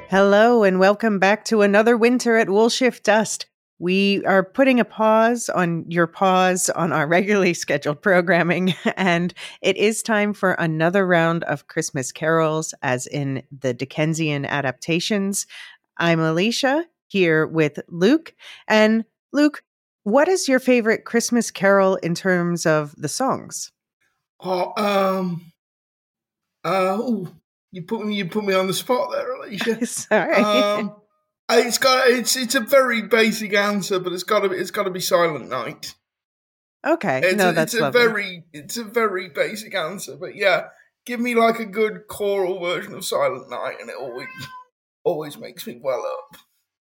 Hello, and welcome back to another winter at Woolshift Dust. We are putting a pause on our regularly scheduled programming, and it is time for another round of Christmas carols, as in the Dickensian adaptations. I'm Alicia, here with Luke. And Luke, what is your favorite Christmas carol in terms of the songs? Oh, ooh, you put me on the spot there, Alicia. Sorry. It's a very basic answer, but it's got to be Silent Night. Okay, no, that's lovely. It's a very basic answer, but yeah, give me like a good choral version of Silent Night, and it always makes me well up.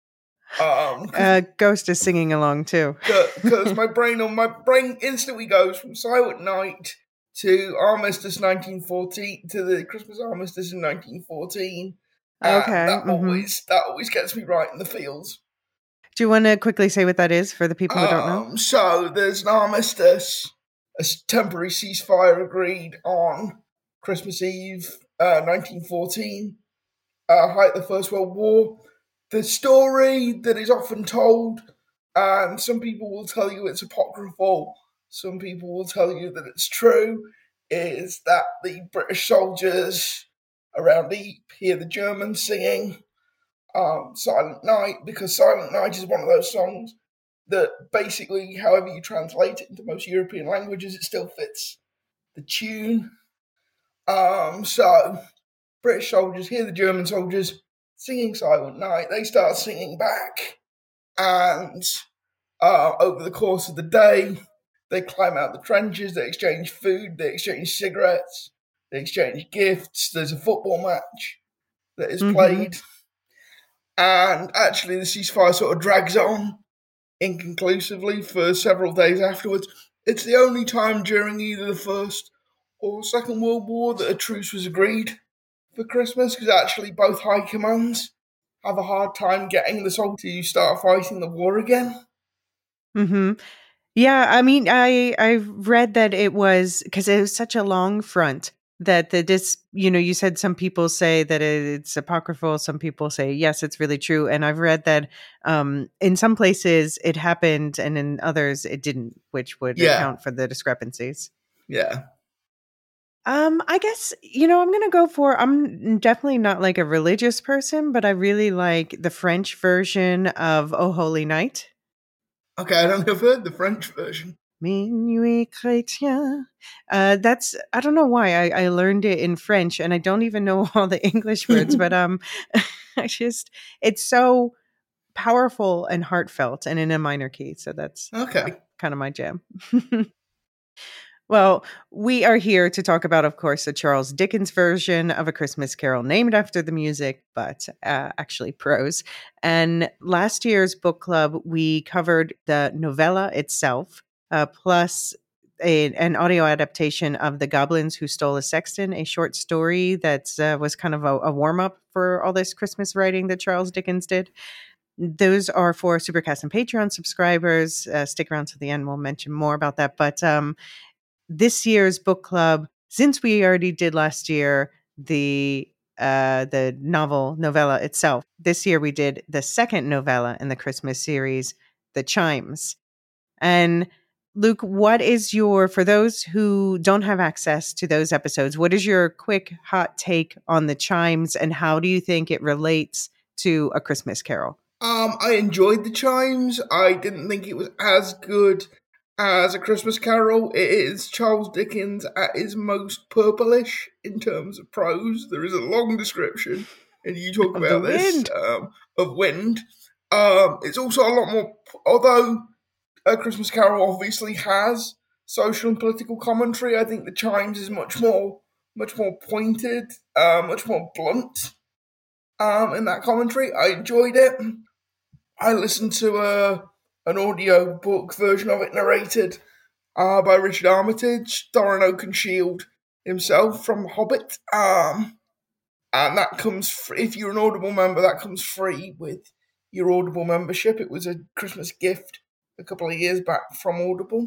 Ghost is singing along too. Because my brain instantly goes from Silent Night to Armistice 1914 to the Christmas Armistice in 1914, and Okay. that always gets me right in the feels. Do you want to quickly say what that is for the people who don't know? So there's an armistice, a temporary ceasefire agreed on Christmas Eve, 1914, height of the First World War. The story that is often told, and some people will tell you it's apocryphal, some people will tell you that it's true, is that the British soldiers around Ypres hear the Germans singing Silent Night, because Silent Night is one of those songs that basically, however you translate it into most European languages, it still fits the tune. So British soldiers hear the German soldiers singing Silent Night. They start singing back, and over the course of the day, they climb out the trenches. They exchange food. They exchange cigarettes. They exchange gifts. There's a football match that is played, and actually, the ceasefire sort of drags on inconclusively for several days afterwards. It's the only time during either the First or Second World War that a truce was agreed for Christmas, because actually both high commands have a hard time getting the soldiers to start fighting the war again. Mm-hmm. Yeah, I mean, I've read that it was because it was such a long front that you said some people say that it's apocryphal, some people say yes, it's really true, and I've read that in some places it happened and in others it didn't, which would Yeah, account for the discrepancies. yeah. I guess, I'm definitely not like a religious person, but I really like the French version of Oh Holy Night. Okay, I don't think I've heard the French version. Minuit chrétien. I don't know why I learned it in French and I don't even know all the English words, but it's so powerful and heartfelt and in a minor key. So that's Okay. kind of my jam. Well, we are here to talk about, of course, the Charles Dickens version of A Christmas Carol, named after the music, but actually prose. And last year's book club, we covered the novella itself, plus an audio adaptation of The Goblins Who Stole a Sexton, a short story that was kind of a warm up for all this Christmas writing that Charles Dickens did. Those are for Supercast and Patreon subscribers. Stick around to the end. We'll mention more about that. But this year's book club, since we already did last year the novella itself, this year we did the second novella in the Christmas series, The Chimes. And Luke, for those who don't have access to those episodes, what is your quick hot take on The Chimes, and how do you think it relates to A Christmas Carol? I enjoyed the Chimes. I didn't think it was as good as A Christmas Carol. It is Charles Dickens at his most purplish in terms of prose. There is a long description, and you talk Of the about this, wind. of wind. It's also a lot more, although A Christmas Carol obviously has social and political commentary. I think the Chimes is much more pointed, much more blunt. In that commentary, I enjoyed it. I listened to an audio book version of it narrated by Richard Armitage, Thorin Oakenshield himself from Hobbit. And that comes if you're an Audible member, that comes free with your Audible membership. It was a Christmas gift a couple of years back from Audible.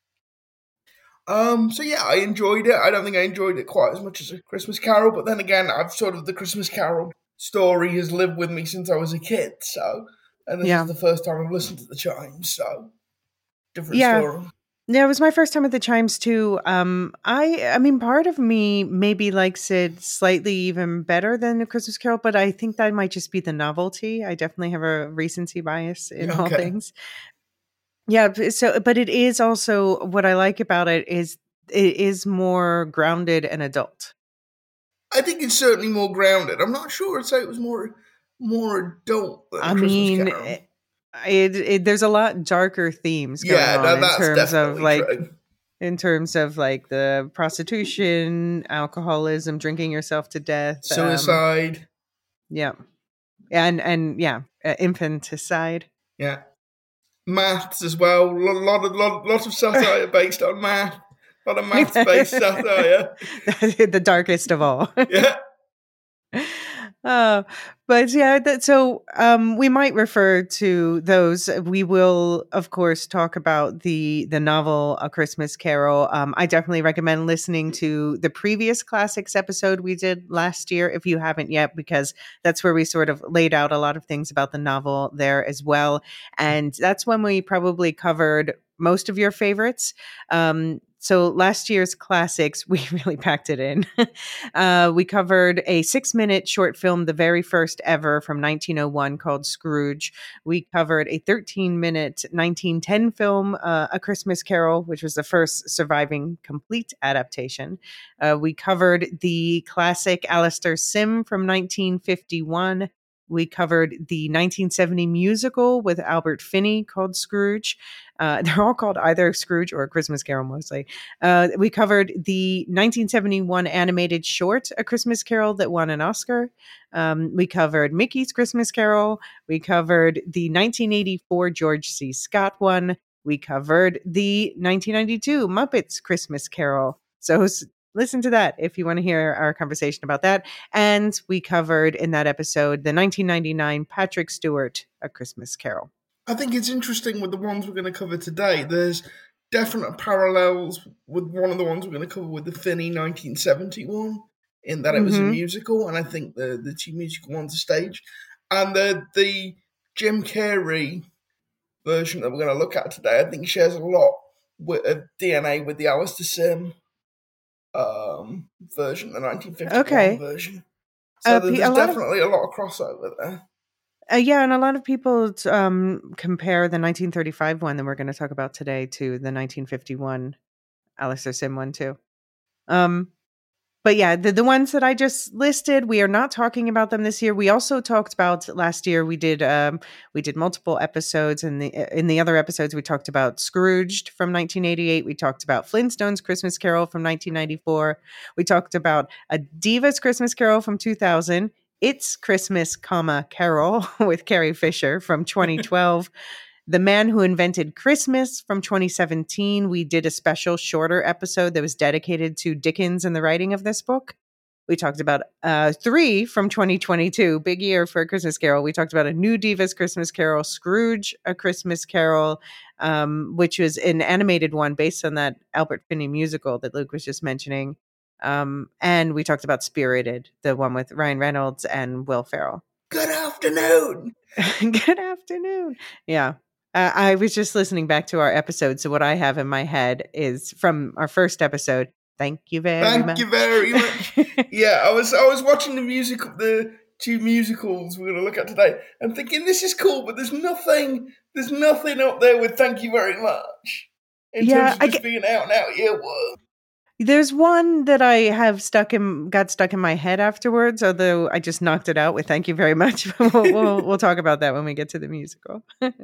So yeah, I enjoyed it. I don't think I enjoyed it quite as much as A Christmas Carol, but then again, I've sort of the Christmas Carol story has lived with me since I was a kid. So, and this is Yeah. the first time I've listened to the Chimes. So, different Yeah. story. Yeah, it was my first time at the Chimes too. I mean, part of me maybe likes it slightly even better than A Christmas Carol, but I think that might just be the novelty. I definitely have a recency bias in all Okay. things. Yeah, so but it is also what I like about it is more grounded and adult. I think it's certainly more grounded. I'm not sure I'd say it was more adult than A I Christmas mean, Carol. there's a lot darker themes going Yeah, on that's definitely true. in terms of like the prostitution, alcoholism, drinking yourself to death. Suicide. Yeah, and yeah, infanticide. Yeah. Maths as well. Lot of satire based on math. A lot of maths based satire. The darkest of all. Yeah. Uh, but yeah, so we might refer to those. We will, of course, talk about the novel A Christmas Carol. I definitely recommend listening to the previous classics episode we did last year if you haven't yet, because that's where we sort of laid out a lot of things about the novel there as well. And that's when we probably covered most of your favorites. So last year's classics, we really packed it in. We covered a 6-minute short film, the very first ever from 1901 called Scrooge. We covered a 13-minute 1910 film, A Christmas Carol, which was the first surviving complete adaptation. We covered the classic Alastair Sim from 1951. We covered the 1970 musical with Albert Finney called Scrooge. They're all called either Scrooge or A Christmas Carol mostly. We covered the 1971 animated short, A Christmas Carol, that won an Oscar. We covered Mickey's Christmas Carol. We covered the 1984 George C. Scott one. We covered the 1992 Muppets Christmas Carol. So listen to that if you want to hear our conversation about that. And we covered in that episode the 1999 Patrick Stewart A Christmas Carol. I think it's interesting with the ones we're going to cover today. There's definite parallels with one of the ones we're going to cover with the Finney 1971, in that it was a musical, and I think the two musical ones are staged. And the Jim Carrey version that we're going to look at today, I think shares a lot of DNA with the Alistair Sim version, the 1951 version. So there's definitely a lot of crossover there. Yeah, and a lot of people compare the 1935 one that we're going to talk about today to the 1951 Alistair Sim one too. But yeah, the ones that I just listed, we are not talking about them this year. We also talked about last year. We did multiple episodes, and in the other episodes we talked about Scrooged from 1988. We talked about Flintstones Christmas Carol from 1994. We talked about A Diva's Christmas Carol from 2000. It's Christmas, Carol with Carrie Fisher from 2012. The Man Who Invented Christmas from 2017. We did a special shorter episode that was dedicated to Dickens and the writing of this book. We talked about 3 from 2022, big year for A Christmas Carol. We talked about A New Diva's Christmas Carol, Scrooge, A Christmas Carol, which was an animated one based on that Albert Finney musical that Luke was just mentioning. And we talked about Spirited, the one with Ryan Reynolds and Will Ferrell. Good afternoon. Good afternoon. Yeah. I was just listening back to our episode. So what I have in my head is from our first episode. Thank you very much. Thank you very much. Yeah, I was watching the two musicals we're going to look at today, and thinking this is cool, but there's nothing up there with thank you very much in terms of just being out and out earworm. There's one that I have got stuck in my head afterwards, although I just knocked it out with thank you very much. We'll talk about that when we get to the musical.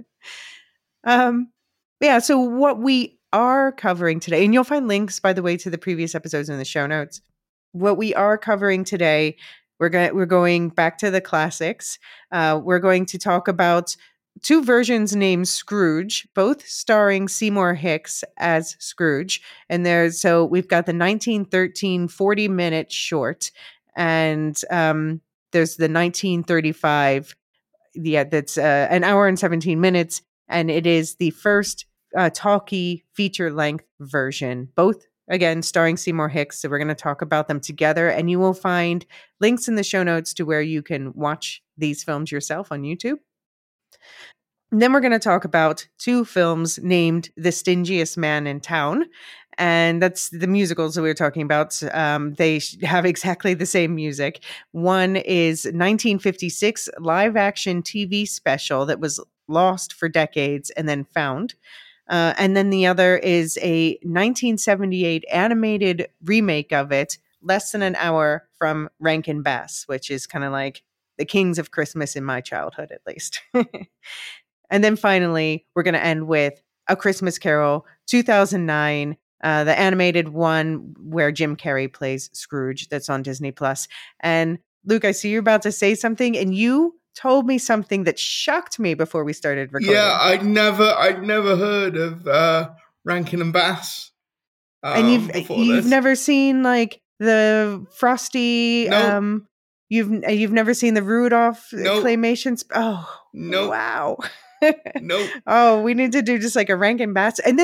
Yeah, so what we are covering today, and you'll find links, by the way, to the previous episodes in the show notes. What we are covering today, we're going back to the classics. We're going to talk about 2 versions named Scrooge, both starring Seymour Hicks as Scrooge. And so we've got the 1913 40-minute short, and there's the 1935, that's an hour and 17 minutes, and it is the first talkie feature-length version. Both again, starring Seymour Hicks. So we're going to talk about them together, and you will find links in the show notes to where you can watch these films yourself on YouTube. And then we're going to talk about two films named The Stingiest Man in Town. And that's the musicals that we were talking about. They have exactly the same music. One is 1956 live action TV special that was lost for decades and then found. And then the other is a 1978 animated remake of it, less than an hour from Rankin Bass, which is kind of like the kings of Christmas in my childhood, at least. And then finally, we're going to end with A Christmas Carol, 2009, the animated one where Jim Carrey plays Scrooge, that's on Disney Plus. And Luke, I see you're about to say something, and you told me something that shocked me before we started recording. Yeah, I'd never heard of Rankin and Bass. And you've never seen like the Frosty. Nope. You've never seen the Rudolph Nope. claymations. Oh, nope. Wow. Nope. Oh, we need to do just like a Rankin Bass. And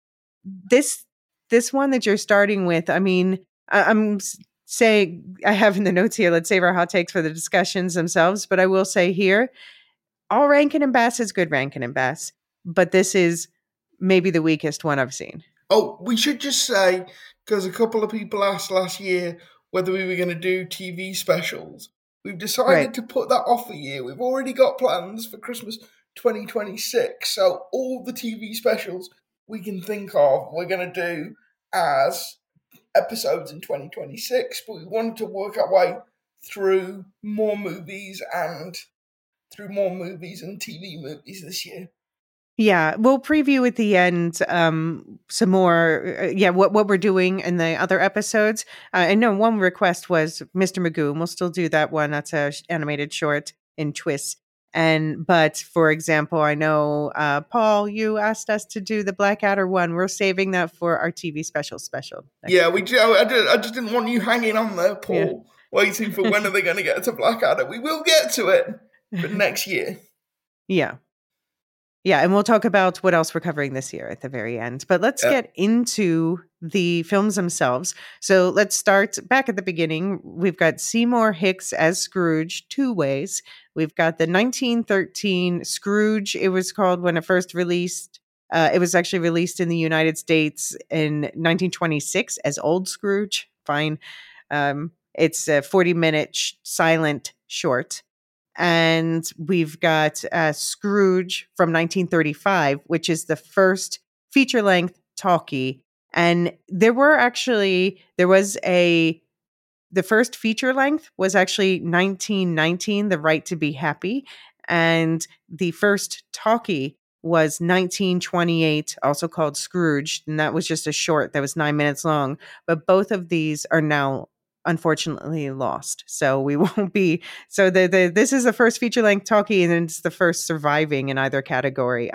this one that you're starting with. I mean, I'm saying I have in the notes here. Let's save our hot takes for the discussions themselves. But I will say here, all Rankin and Bass is good Rankin and Bass, but this is maybe the weakest one I've seen. Oh, we should just say, because a couple of people asked last year whether we were going to do TV specials. We've decided to put that off a year. We've already got plans for Christmas 2026. So all the TV specials we can think of, we're going to do as episodes in 2026. But we wanted to work our way through more movies and TV movies this year. Yeah, we'll preview at the end some more. What we're doing in the other episodes. I know one request was Mr. Magoo. We'll still do that one. That's a animated short in twists. But for example, I know Paul, you asked us to do the Blackadder one. We're saving that for our TV special. Yeah, we do. I just didn't want you hanging on there, Paul, waiting for when are they going to get to Blackadder. We will get to it, but next year. Yeah. Yeah, and we'll talk about what else we're covering this year at the very end. But let's get into the films themselves. So let's start back at the beginning. We've got Seymour Hicks as Scrooge two ways. We've got the 1913 Scrooge, it was called when it first released. It was actually released in the United States in 1926 as Old Scrooge. Fine. It's a 40-minute silent short. And we've got Scrooge from 1935, which is the first feature-length talkie. And the first feature-length was actually 1919, The Right to Be Happy. And the first talkie was 1928, also called Scrooge. And that was just a short that was 9 minutes long. But both of these are now unfortunately lost. So we won't be. So this is the first feature length talkie, and it's the first surviving in either category.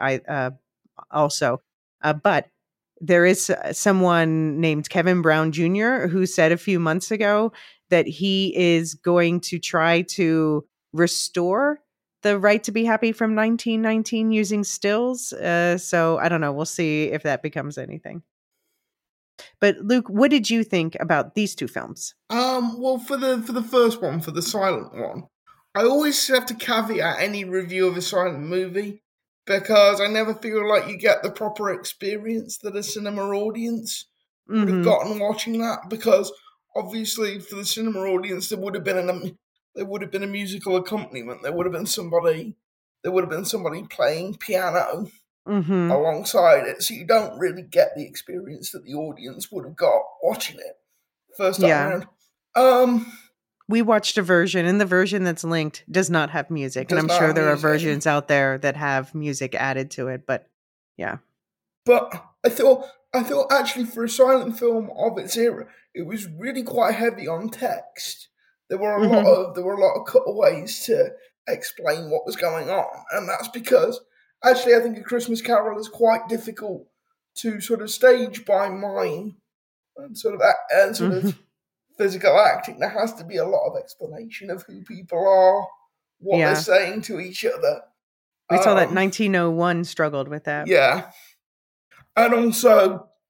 But there is someone named Kevin Brown Jr. who said a few months ago that he is going to try to restore The Right to Be Happy from 1919 using stills. So I don't know. We'll see if that becomes anything. But Luke, what did you think about these two films? Well, for the first one, for the silent one, I always have to caveat any review of a silent movie because I never feel like you get the proper experience that a cinema audience would have gotten watching that. Because obviously, for the cinema audience, there would have been a musical accompaniment. There would have been somebody playing piano. Alongside it, so you don't really get the experience that the audience would have got watching it first time around. We watched a version, and the version that's linked does not have music, and I'm sure there are versions out there that have music added to it. But yeah, but I thought actually for a silent film of its era, it was really quite heavy on text. There were a lot of cutaways to explain what was going on, and that's because. Actually, I think A Christmas Carol is quite difficult to sort of stage by mime and sort of physical acting. There has to be a lot of explanation of who people are, what they're saying to each other. We saw that 1901 struggled with that. Yeah. And also,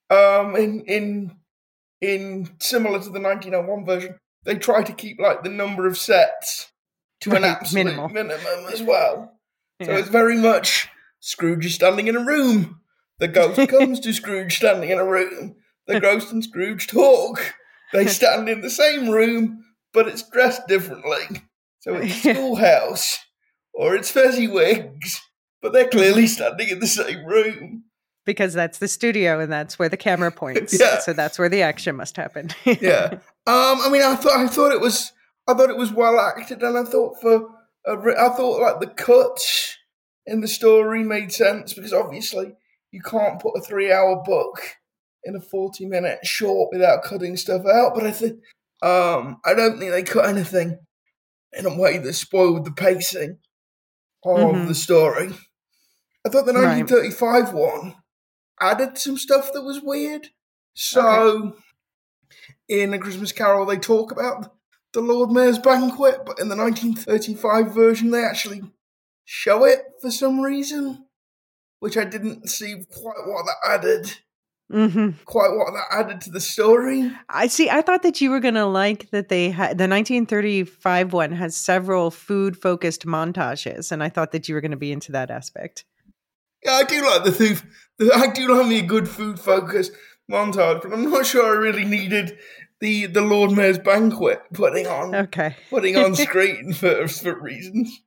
In similar to the 1901 version, they try to keep like the number of sets to an Right. absolute Minimal. minimum as well. So Yeah. it's very much Scrooge is standing in a room. The ghost comes to Scrooge standing in a room. The ghost and Scrooge talk. They stand in the same room, but it's dressed differently. So it's a schoolhouse, or it's Fezziwigs, but they're clearly standing in the same room. Because that's the studio and that's where the camera points. Yeah. So that's where the action must happen. Yeah. I mean, I thought it was well acted, and I thought I thought like the cuts in the story made sense because obviously you can't put a 3-hour book in a 40-minute short without cutting stuff out. But I don't think they cut anything in a way that spoiled the pacing of the story. I thought the 1935 one added some stuff that was weird. So, in A Christmas Carol, they talk about the Lord Mayor's banquet, but in the 1935 version, they actually show it for some reason, which I didn't see quite what that added. Quite what that added to the story. I see. I thought that you were going to like that they had the 1935 one has several food focused montages, and I thought that you were going to be into that aspect. Yeah, I do like the food. I do like me a good food focused montage, but I'm not sure I really needed the Lord Mayor's banquet putting on screen for reasons.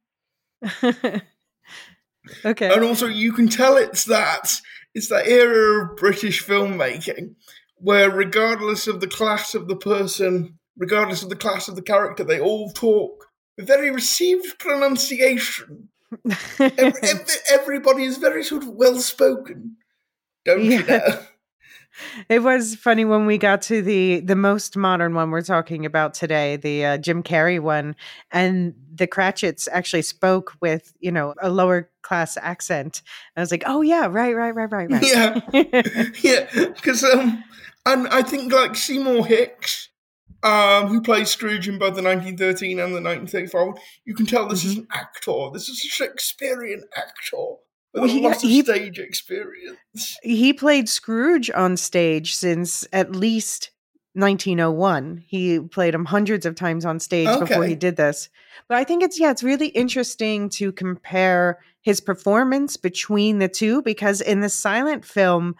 Okay. And also, you can tell it's that era of British filmmaking where, regardless of the class of the person, regardless of the class of the character, they all talk with very received pronunciation. Everybody is very sort of well spoken, don't you know? It was funny when we got to the most modern one we're talking about today, the Jim Carrey one, and the Cratchits actually spoke with, a lower class accent. I was like, oh yeah, right. Yeah, yeah, because and I think like Seymour Hicks, who plays Scrooge in both the 1913 and the 1935, you can tell this is an actor. This is a Shakespearean actor with a lot of stage experience. He played Scrooge on stage since at least 1901. He played him hundreds of times on stage before he did this. But I think it's really interesting to compare his performance between the two, because in the silent film,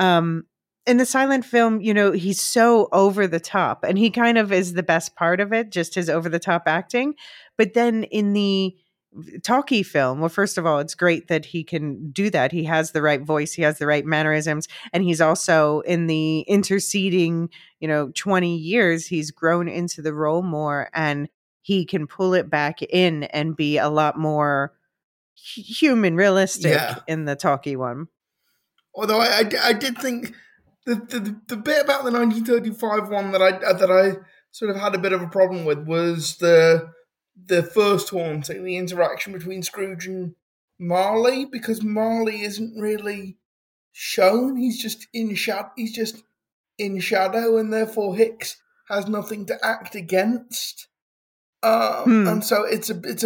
he's so over the top, and he kind of is the best part of it, just his over the top acting. But then in the talkie film, well, first of all, it's great that he can do that. He has the right voice, he has the right mannerisms, and he's also in the interceding 20 years, he's grown into the role more, and he can pull it back in and be a lot more human, realistic in the talkie one. Although I did think the bit about the 1935 one that I sort of had a bit of a problem with was the first haunting, the interaction between Scrooge and Marley, because Marley isn't really shown. He's just in shadow. He's just in shadow, and therefore Hicks has nothing to act against. And so it's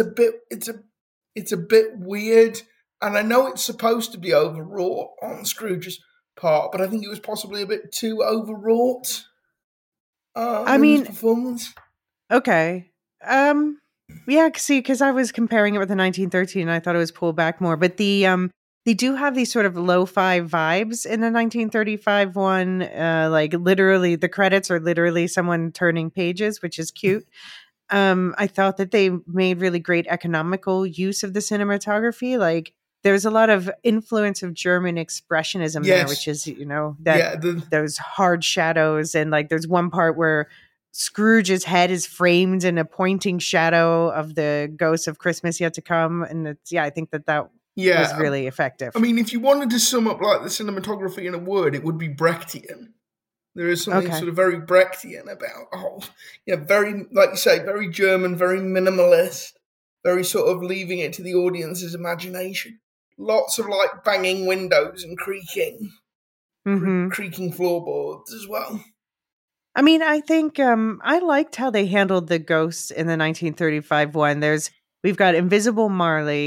a bit weird. And I know it's supposed to be overwrought on Scrooge's part, but I think it was possibly a bit too overwrought. His performance. Okay. Yeah, see, because I was comparing it with the 1913, and I thought it was pulled back more. But they do have these sort of lo-fi vibes in the 1935 one. Like literally, the credits are literally someone turning pages, which is cute. I thought that they made really great economical use of the cinematography. Like there's a lot of influence of German expressionism there, which is, those hard shadows. And like there's one part where Scrooge's head is framed in a pointing shadow of the ghost of Christmas yet to come. And I think that was really effective. I mean, if you wanted to sum up like the cinematography in a word, it would be Brechtian. There is something sort of very Brechtian about, very, like you say, very German, very minimalist, very sort of leaving it to the audience's imagination. Lots of like banging windows and creaking floorboards as well. I mean, I think I liked how they handled the ghosts in the 1935 one. We've got Invisible Marley,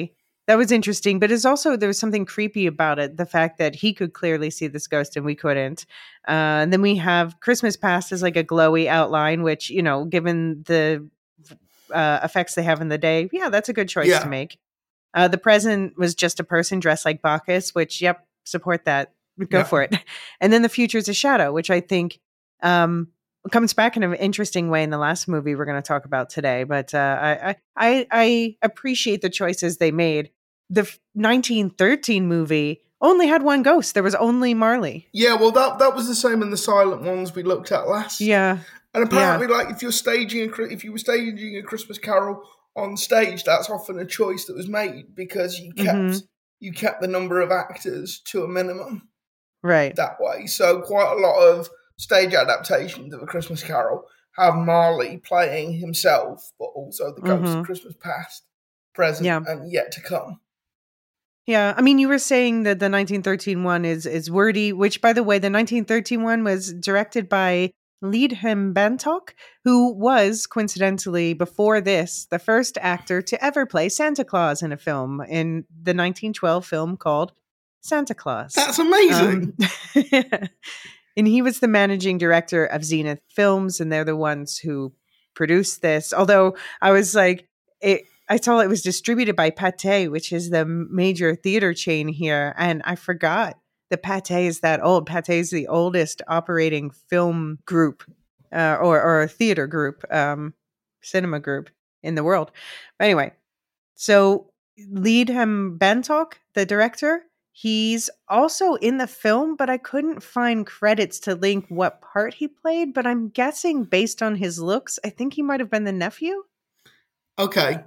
that was interesting. But it's also, there was something creepy about it. The fact that he could clearly see this ghost and we couldn't. And then we have Christmas Past as like a glowy outline, which, you know, given the effects they have in the day, yeah, that's a good choice to Yeah. make. The present was just a person dressed like Bacchus, which, yep, support that. Go Yeah. for it. And then the future is a shadow, which I think comes back in an interesting way in the last movie we're going to talk about today. But I appreciate the choices they made. The 1913 movie only had one ghost. There was only Marley. Yeah, well, that was the same in the silent ones we looked at last. Yeah. And apparently, like, if you were staging a Christmas Carol on stage, that's often a choice that was made because you kept the number of actors to a minimum. Right. That way. So quite a lot of stage adaptations of A Christmas Carol have Marley playing himself, but also the ghosts of Christmas past, present, and yet to come. Yeah, I mean, you were saying that the 1913 one is wordy, which, by the way, the 1913 one was directed by Leadham Bantock, who was, coincidentally, before this, the first actor to ever play Santa Claus in a film, in the 1912 film called Santa Claus. That's amazing. And he was the managing director of Zenith Films, and they're the ones who produced this. Although I was like, I saw it was distributed by Pathé, which is the major theater chain here. And I forgot that Pathé is that old. Pathé is the oldest operating film group or theater group, cinema group in the world. But anyway, so Leadham Bantock, the director, he's also in the film, but I couldn't find credits to link what part he played. But I'm guessing based on his looks, I think he might have been the nephew. Okay.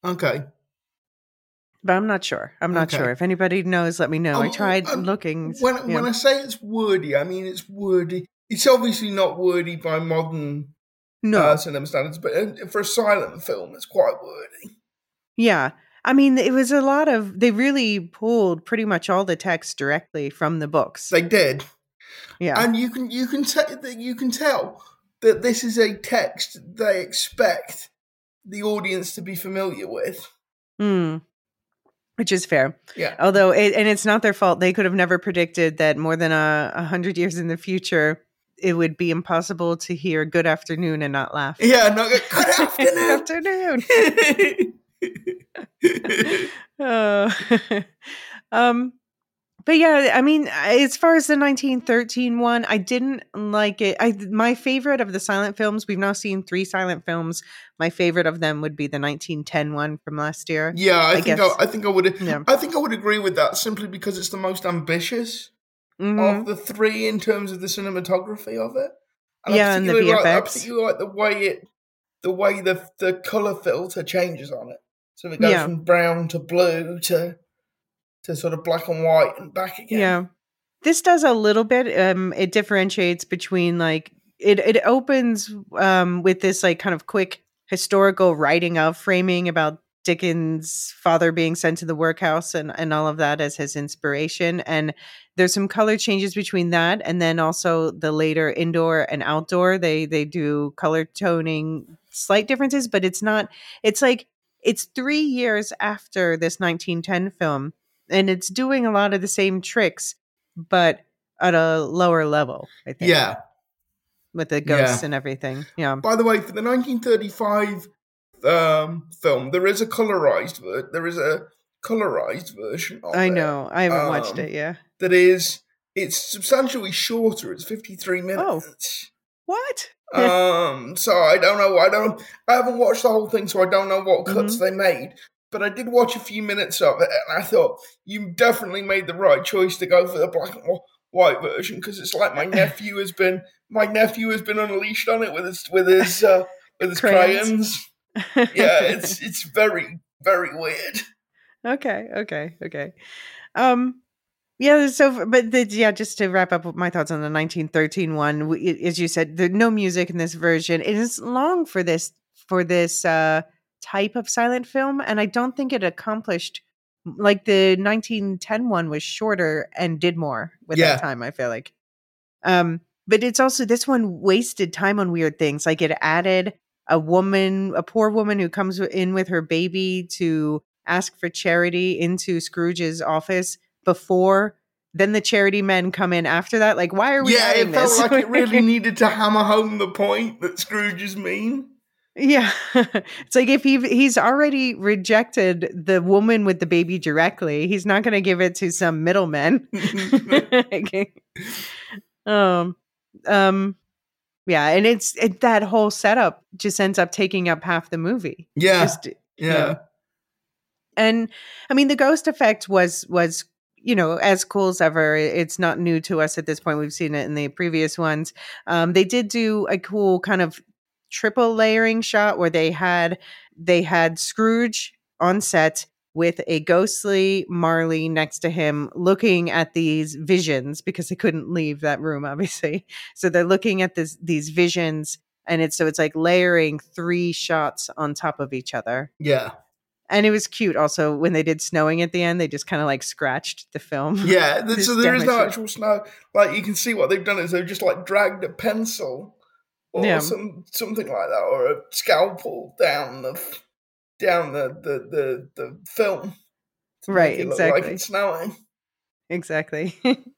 But I'm not sure. If anybody knows, let me know. I tried looking. When I say it's wordy, I mean it's wordy. It's obviously not wordy by modern cinema standards, but for a silent film, it's quite wordy. Yeah. I mean, it was a lot of, they really pulled pretty much all the text directly from the books. They did. Yeah. And you can tell that this is a text they expect the audience to be familiar with. Which is fair. Yeah. Although, it's not their fault. They could have never predicted that more than 100 years in the future, it would be impossible to hear "Good afternoon" and not laugh. Yeah, no, good afternoon. But yeah, I mean, as far as the 1913 one, I didn't like it. My favorite of the silent films, we've now seen 3 silent films. My favorite of them would be the 1910 one from last year. Yeah, I think I would agree with that simply because it's the most ambitious of the 3 in terms of the cinematography of it. And the VFX. I particularly like the way the color filter changes on it. So it goes from brown to blue to sort of black and white and back again. Yeah. This does a little bit. It differentiates between like, it opens with this like kind of quick historical writing of framing about Dickens' father being sent to the workhouse and all of that as his inspiration. And there's some color changes between that and then also the later indoor and outdoor. They do color toning, slight differences, but it's like it's 3 years after this 1910 film. And it's doing a lot of the same tricks, but at a lower level, I think. Yeah. With the ghosts and everything. Yeah. By the way, for the 1935 film, there is a colorized version of it. I know. I haven't watched it, yeah. It's substantially shorter. It's 53 minutes. Oh. What? So I don't know. I haven't watched the whole thing, so I don't know what cuts they made. But I did watch a few minutes of it, and I thought you definitely made the right choice to go for the black and white version because it's like my nephew has been unleashed on it with his crayons. Yeah, it's very, very weird. Okay. Yeah. So, but just to wrap up my thoughts on the 1913 one, as you said, there's no music in this version. It is long for this type of silent film, and I don't think it accomplished, like the 1910 one was shorter and did more with that time, I feel like. But it's also, this one wasted time on weird things. Like it added a poor woman who comes in with her baby to ask for charity into Scrooge's office before then the charity men come in after that? Like, why are we adding it felt this? like it really needed to hammer home the point that Scrooge is mean. Yeah. It's like if he's already rejected the woman with the baby directly, he's not going to give it to some middlemen. um, yeah, and that whole setup just ends up taking up half the movie. Yeah. Just, and I mean, the ghost effect was as cool as ever. It's not new to us at this point. We've seen it in the previous ones. They did do a cool kind of triple layering shot where they had Scrooge on set with a ghostly Marley next to him looking at these visions because they couldn't leave that room, obviously. So they're looking at these visions, and it's like layering 3 shots on top of each other. Yeah. And it was cute also when they did snowing at the end, they just kind of like scratched the film. Yeah, so there is no actual snow. Like, you can see what they've done is they've just like dragged a pencil or something like that, or a scalpel down the film to right, make it exactly. look like it's snowing. Exactly.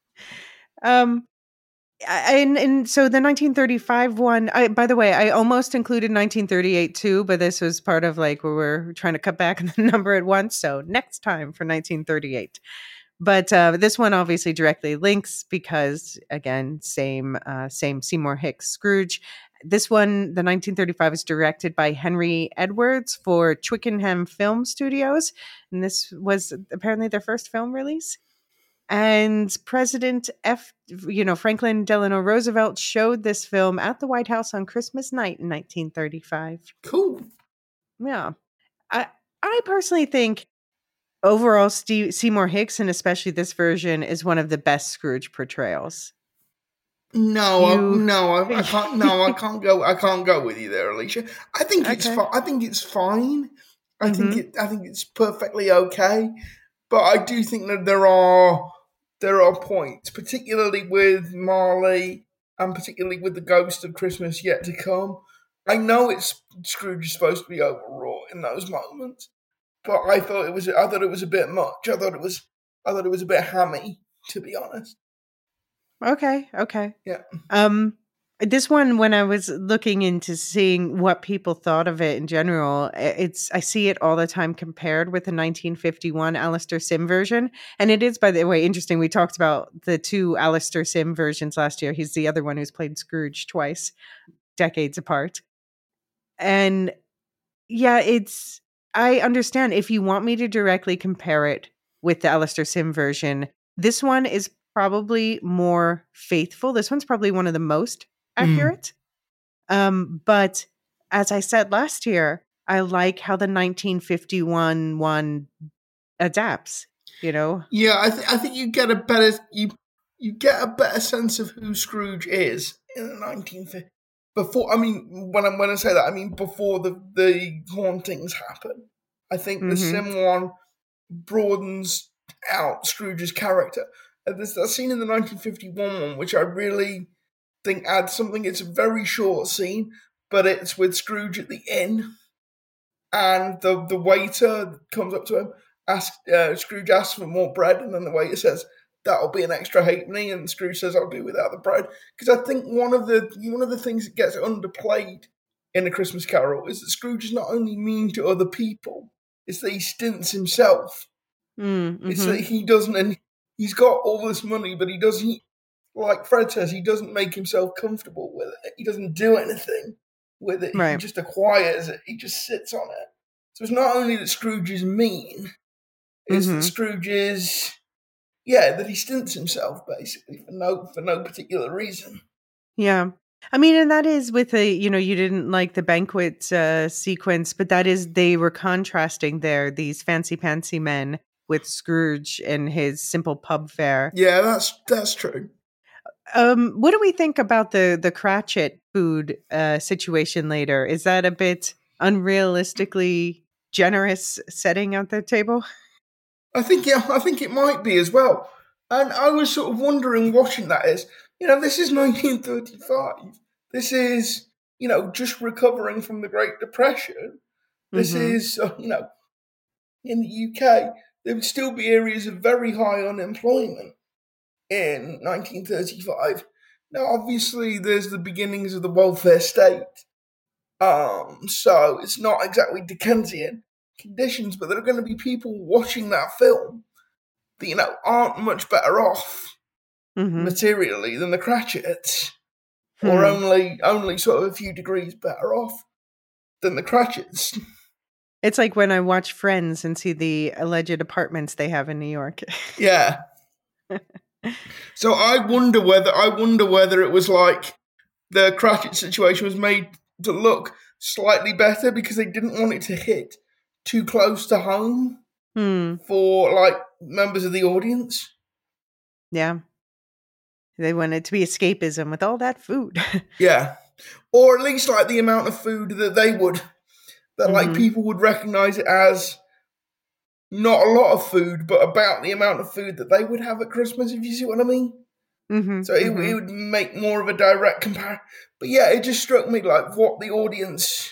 And so the 1935 one, by the way, I almost included 1938 too, but this was part of like where we're trying to cut back the number at once. So next time for 1938. But this one obviously directly links because, again, same Seymour Hicks Scrooge. This one, the 1935, is directed by Henry Edwards for Twickenham Film Studios. And this was apparently their first film release. And President Franklin Delano Roosevelt showed this film at the White House on Christmas night in 1935. Cool. Yeah. I personally think overall Seymour Hicks, and especially this version, is one of the best Scrooge portrayals. I can't. No, I can't go. I can't go with you there, Alicia. I think it's fine. I think it's fine. I think it's perfectly okay. But I do think that there are points, particularly with Marley and particularly with the Ghost of Christmas Yet to Come. I know Scrooge is supposed to be overwrought in those moments, but I thought it was a bit much. I thought it was a bit hammy, to be honest. Okay. Yeah. This one, when I was looking into seeing what people thought of it in general, I see it all the time compared with the 1951 Alastair Sim version. And it is, by the way, interesting. We talked about the 2 Alastair Sim versions last year. He's the other one who's played Scrooge twice, decades apart. And yeah, I understand if you want me to directly compare it with the Alastair Sim version, this one is probably more faithful. This one's probably one of the most accurate. But as I said last year, I like how the 1951 one adapts, Yeah, I think you get a better sense of who Scrooge is in the 1950s. Before, I mean, when I say that, I mean before the hauntings happen. I think the Sim one broadens out Scrooge's character. There's that scene in the 1951 one, which I really think adds something. It's a very short scene, but it's with Scrooge at the inn, and the waiter comes up to him, Scrooge asks for more bread, and then the waiter says, "That'll be an extra halfpenny," and Scrooge says, "I'll do without the bread." Because I think one of the things that gets underplayed in A Christmas Carol is that Scrooge is not only mean to other people, it's that he stints himself. It's that he doesn't, and he's got all this money, but he doesn't, like Fred says, he doesn't make himself comfortable with it. He doesn't do anything with it. Right. He just acquires it. He just sits on it. So it's not only that Scrooge is mean, it's that Scrooge is, that he stints himself, basically, for no particular reason. Yeah. I mean, and that is with you didn't like the banquet sequence, but that is, they were contrasting there, these fancy pantsy men with Scrooge and his simple pub fare. Yeah, that's true. What do we think about the Cratchit food situation later? Is that a bit unrealistically generous setting at the table? I think it might be as well. And I was sort of wondering, watching that, this is 1935. This is, just recovering from the Great Depression. This is, in the UK, there would still be areas of very high unemployment in 1935. Now, obviously, there's the beginnings of the welfare state, so it's not exactly Dickensian conditions, but there are going to be people watching that film that aren't much better off materially than the Cratchits, or only sort of a few degrees better off than the Cratchits. It's like when I watch Friends and see the alleged apartments they have in New York. Yeah. So I wonder whether it was like the Cratchit situation was made to look slightly better because they didn't want it to hit too close to home for like members of the audience. Yeah. They wanted to be escapism with all that food. Yeah. Or at least like the amount of food that like people would recognize it as not a lot of food, but about the amount of food that they would have at Christmas, if you see what I mean. So it would make more of a direct comparison. But yeah, it just struck me like what the audience,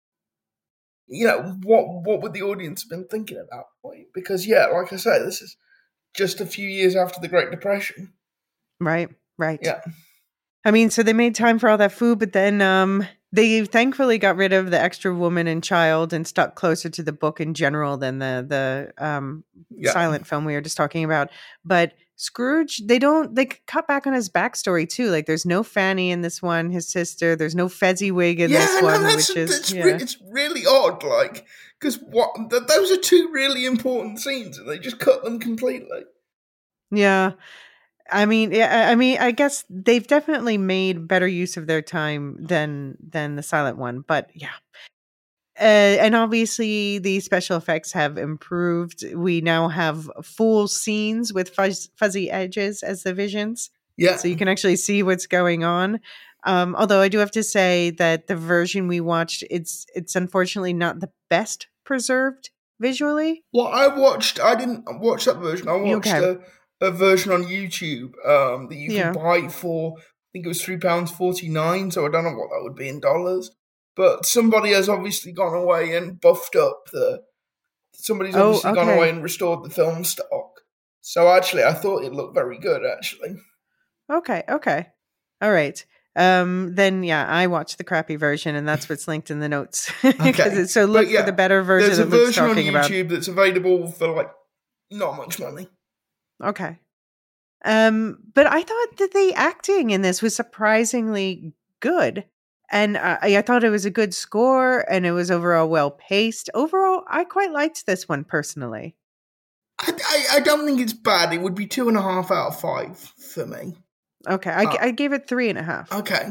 what would the audience have been thinking at that point? Because yeah, like I say, this is just a few years after the Great Depression. Right. Yeah. I mean, so they made time for all that food, but then they thankfully got rid of the extra woman and child and stuck closer to the book in general than the silent film we were just talking about. But Scrooge, they cut back on his backstory too. Like there's no Fanny in this one, his sister. There's no Fezziwig in this one, it's really odd. Like because those are two really important scenes, and they just cut them completely. Yeah. I mean, I guess they've definitely made better use of their time than the silent one, but yeah. And obviously the special effects have improved. We now have full scenes with fuzzy edges as the visions. Yeah. So you can actually see what's going on. Although I do have to say that the version we watched, it's unfortunately not the best preserved visually. Well, I didn't watch that version. I watched a version on YouTube that you can buy for, I think it was £3.49, so I don't know what that would be in dollars. But somebody has obviously gone away and buffed up somebody's obviously gone away and restored the film stock. So actually, I thought it looked very good, actually. Okay. All right. Then yeah, I watched the crappy version, and that's what's linked in the notes. Okay. So look for the better version. There's a version on YouTube that's available for like not much money. Okay. But I thought that the acting in this was surprisingly good. And I thought it was a good score, and it was overall well paced. Overall, I quite liked this one personally. I don't think it's bad. It would be 2.5 out of 5 for me. Okay, I gave it 3.5. Okay.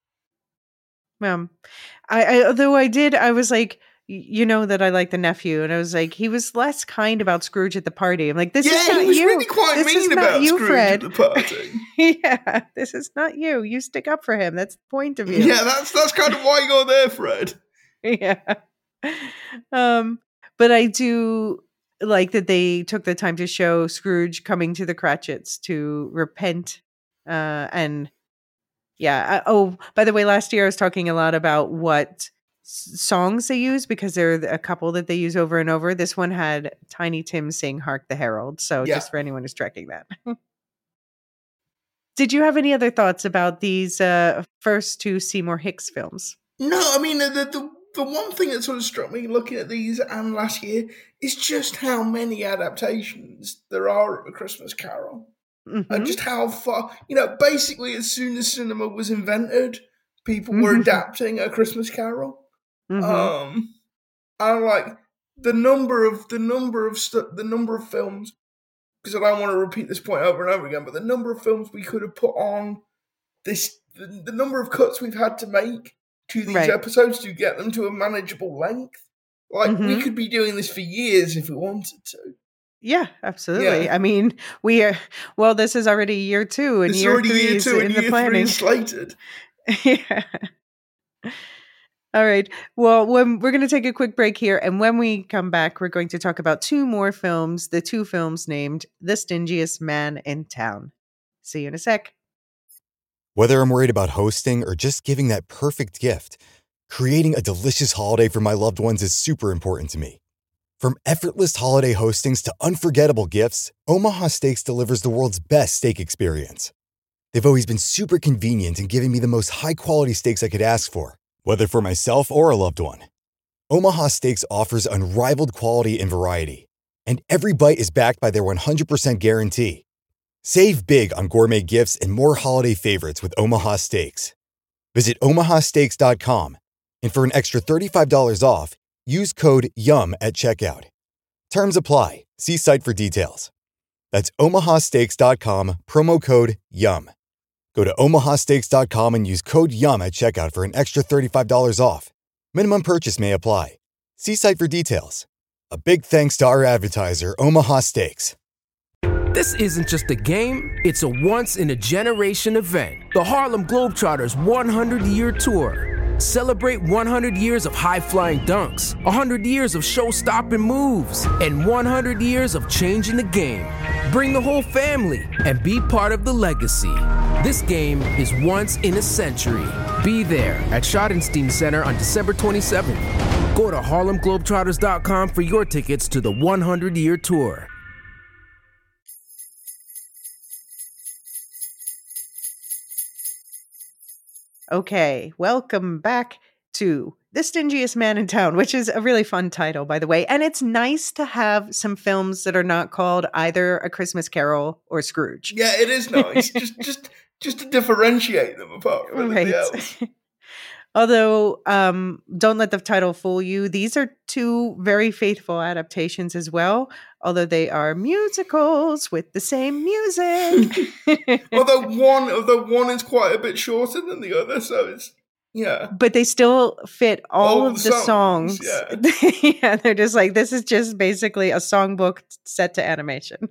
Although I was like, you know that I like the nephew, and I was like, he was less kind about Scrooge at the party. I'm like, this is not you. Yeah, he was really quite mean about you, Scrooge Fred. At the party. Yeah, this is not you. You stick up for him. That's the point of you. Yeah, that's kind of why you're there, Fred. Yeah. But I do like that they took the time to show Scrooge coming to the Cratchits to repent, and yeah. By the way, last year I was talking a lot about what songs they use because there are a couple that they use over and over. This one had Tiny Tim sing "Hark the Herald," so just for anyone who's tracking that. Did you have any other thoughts about these first two Seymour Hicks films? No, I mean the one thing that sort of struck me looking at these and last year is just how many adaptations there are of A Christmas Carol. And just how far, basically as soon as cinema was invented, people were adapting A Christmas Carol. And like the number of films, because I don't want to repeat this point over and over again, but the number of films we could have put on this, the number of cuts we've had to make to these episodes to get them to a manageable length. Like we could be doing this for years if we wanted to. Yeah, absolutely. Yeah. I mean, this is already year 2 and year 3 is in the planning. Slated. Yeah. All right. Well, we're going to take a quick break here. And when we come back, we're going to talk about 2 more films, the 2 films named The Stingiest Man in Town. See you in a sec. Whether I'm worried about hosting or just giving that perfect gift, creating a delicious holiday for my loved ones is super important to me. From effortless holiday hostings to unforgettable gifts, Omaha Steaks delivers the world's best steak experience. They've always been super convenient in giving me the most high-quality steaks I could ask for, whether for myself or a loved one. Omaha Steaks offers unrivaled quality and variety, and every bite is backed by their 100% guarantee. Save big on gourmet gifts and more holiday favorites with Omaha Steaks. Visit omahasteaks.com, and for an extra $35 off, use code YUM at checkout. Terms apply. See site for details. That's omahasteaks.com, promo code YUM. Go to omahasteaks.com and use code YUM at checkout for an extra $35 off. Minimum purchase may apply. See site for details. A big thanks to our advertiser, Omaha Steaks. This isn't just a game, it's a once-in-a-generation event. The Harlem Globetrotters 100-year tour. Celebrate 100 years of high-flying dunks, 100 years of show-stopping moves, and 100 years of changing the game. Bring the whole family and be part of the legacy. This game is once in a century. Be there at Schottenstein Center on December 27th. Go to harlemglobetrotters.com for your tickets to the 100-year tour. Okay, welcome back to The Stingiest Man in Town, which is a really fun title, by the way. And it's nice to have some films that are not called either A Christmas Carol or Scrooge. Yeah, it is nice. just to differentiate them apart from everything else. Although, don't let the title fool you. These are two very faithful adaptations as well, although they are musicals with the same music. although one is quite a bit shorter than the other, so it's, yeah. But they still fit all of the songs. Yeah. Yeah, they're just like, this is just basically a songbook set to animation.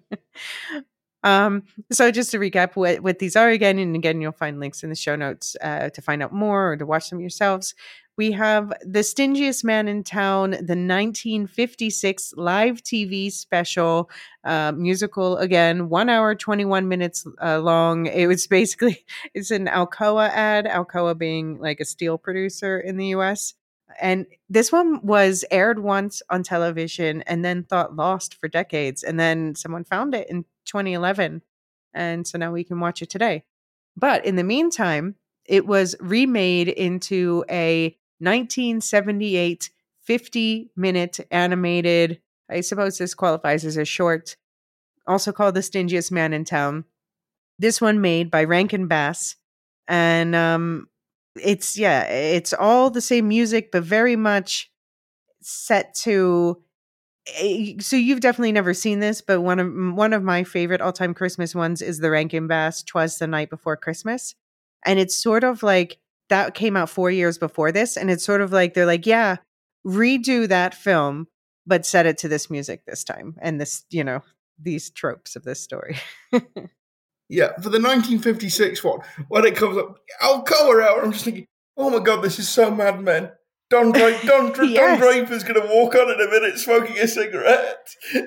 So just to recap what these are again, and again, you'll find links in the show notes to find out more or to watch them yourselves. We have The Stingiest Man in Town, the 1956 live TV special musical, again, 1 hour, 21 minutes long. It was basically, it's an Alcoa ad, Alcoa being like a steel producer in the US. And this one was aired once on television and then thought lost for decades. And then someone found it in 2011. And so now we can watch it today. But in the meantime, it was remade into a 1978 50-minute animated, I suppose this qualifies as a short, also called The Stingiest Man in Town. This one made by Rankin Bass. And it's all the same music, but very much set to. So you've definitely never seen this, but one of my favorite all-time Christmas ones is the Rankin Bass "'Twas the Night Before Christmas," and it's sort of like that came out 4 years before this, and it's sort of like they're like, yeah, redo that film, but set it to this music this time, and this, these tropes of this story. Yeah, for the 1956 one, when it comes up, Alcoa out, I'm just thinking, oh my god, this is so Mad Men. Don Draper's going to walk on in a minute smoking a cigarette.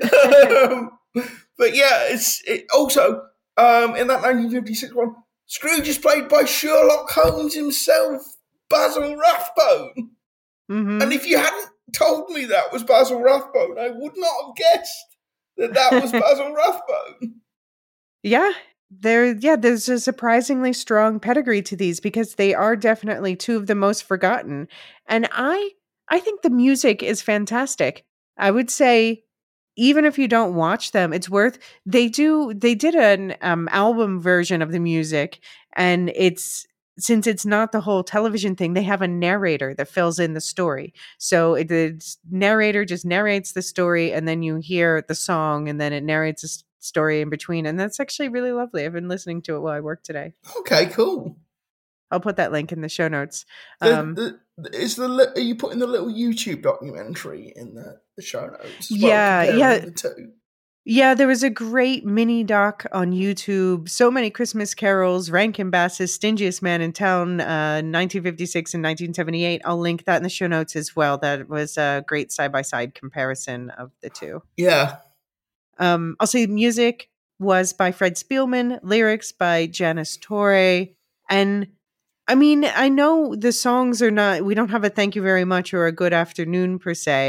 But yeah, also, in that 1956 one, Scrooge is played by Sherlock Holmes himself, Basil Rathbone. Mm-hmm. And if you hadn't told me that was Basil Rathbone, I would not have guessed that was Basil Rathbone. Yeah. There's a surprisingly strong pedigree to these because they are definitely two of the most forgotten. And I think the music is fantastic. I would say even if you don't watch them, it's worth. They did an album version of the music, and since it's not the whole television thing, they have a narrator that fills in the story. So the narrator just narrates the story, and then you hear the song, and then it narrates the story in between, and that's actually really lovely. I've been listening to it while I work today. Okay, cool. I'll put that link in the show notes. Are you putting the little YouTube documentary in the show notes? Yeah. The two? Yeah, there was a great mini doc on YouTube. So many Christmas carols. Rankin Bass's Stingiest Man in Town, 1956 and 1978. I'll link that in the show notes as well. That was a great side-by-side comparison of the two. Yeah. I'll say music was by Fred Spielman, lyrics by Janice Torre. And I mean, I know the songs are not, we don't have a thank you very much or a good afternoon per se,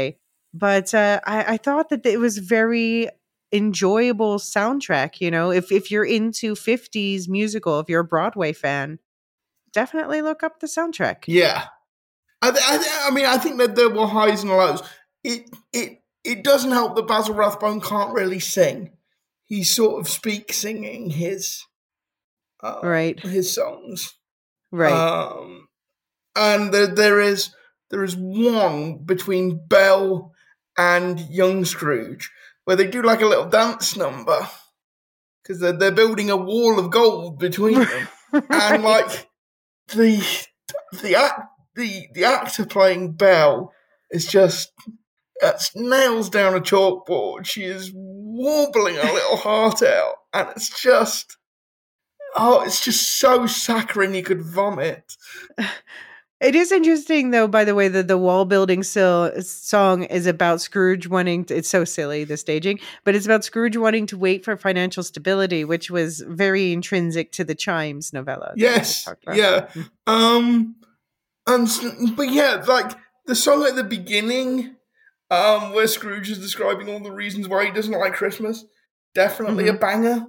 But I thought that it was very enjoyable soundtrack. You know, if you're into 50s musical, if you're a Broadway fan, definitely look up the soundtrack. Yeah. I mean, I think that there were highs and lows. It doesn't help that Basil Rathbone can't really sing. He sort of speaks singing Right. his songs. Right. And there is one between Belle and young Scrooge where they do like a little dance number because they're building a wall of gold between them, and like the actor playing Belle is just nails down a chalkboard. She is warbling her little heart out, and it's just so saccharine you could vomit. It is interesting, though, by the way, that the wall building song is about Scrooge wanting to, it's so silly, the staging, but it's about Scrooge wanting to wait for financial stability, which was very intrinsic to the Chimes novella. Yes. Yeah. But yeah, like the song at the beginning, where Scrooge is describing all the reasons why he doesn't like Christmas, definitely a banger.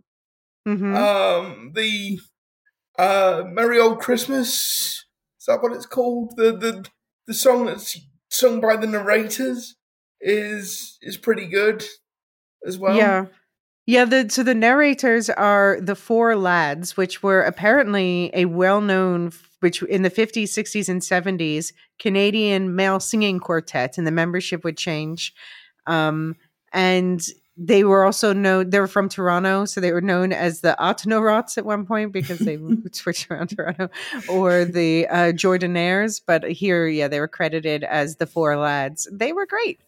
The Merry Old Christmas, is that what it's called? The song that's sung by the narrators is pretty good as well. Yeah. Yeah, so the narrators are the Four Lads, which were apparently a well-known, which in the 50s, 60s, and 70s, Canadian male singing quartet, and the membership would change. And they were also known, they were from Toronto, so they were known as the Autonorots at one point because they would switch around Toronto, or the Jordanaires. But here, yeah, they were credited as the Four Lads. They were great.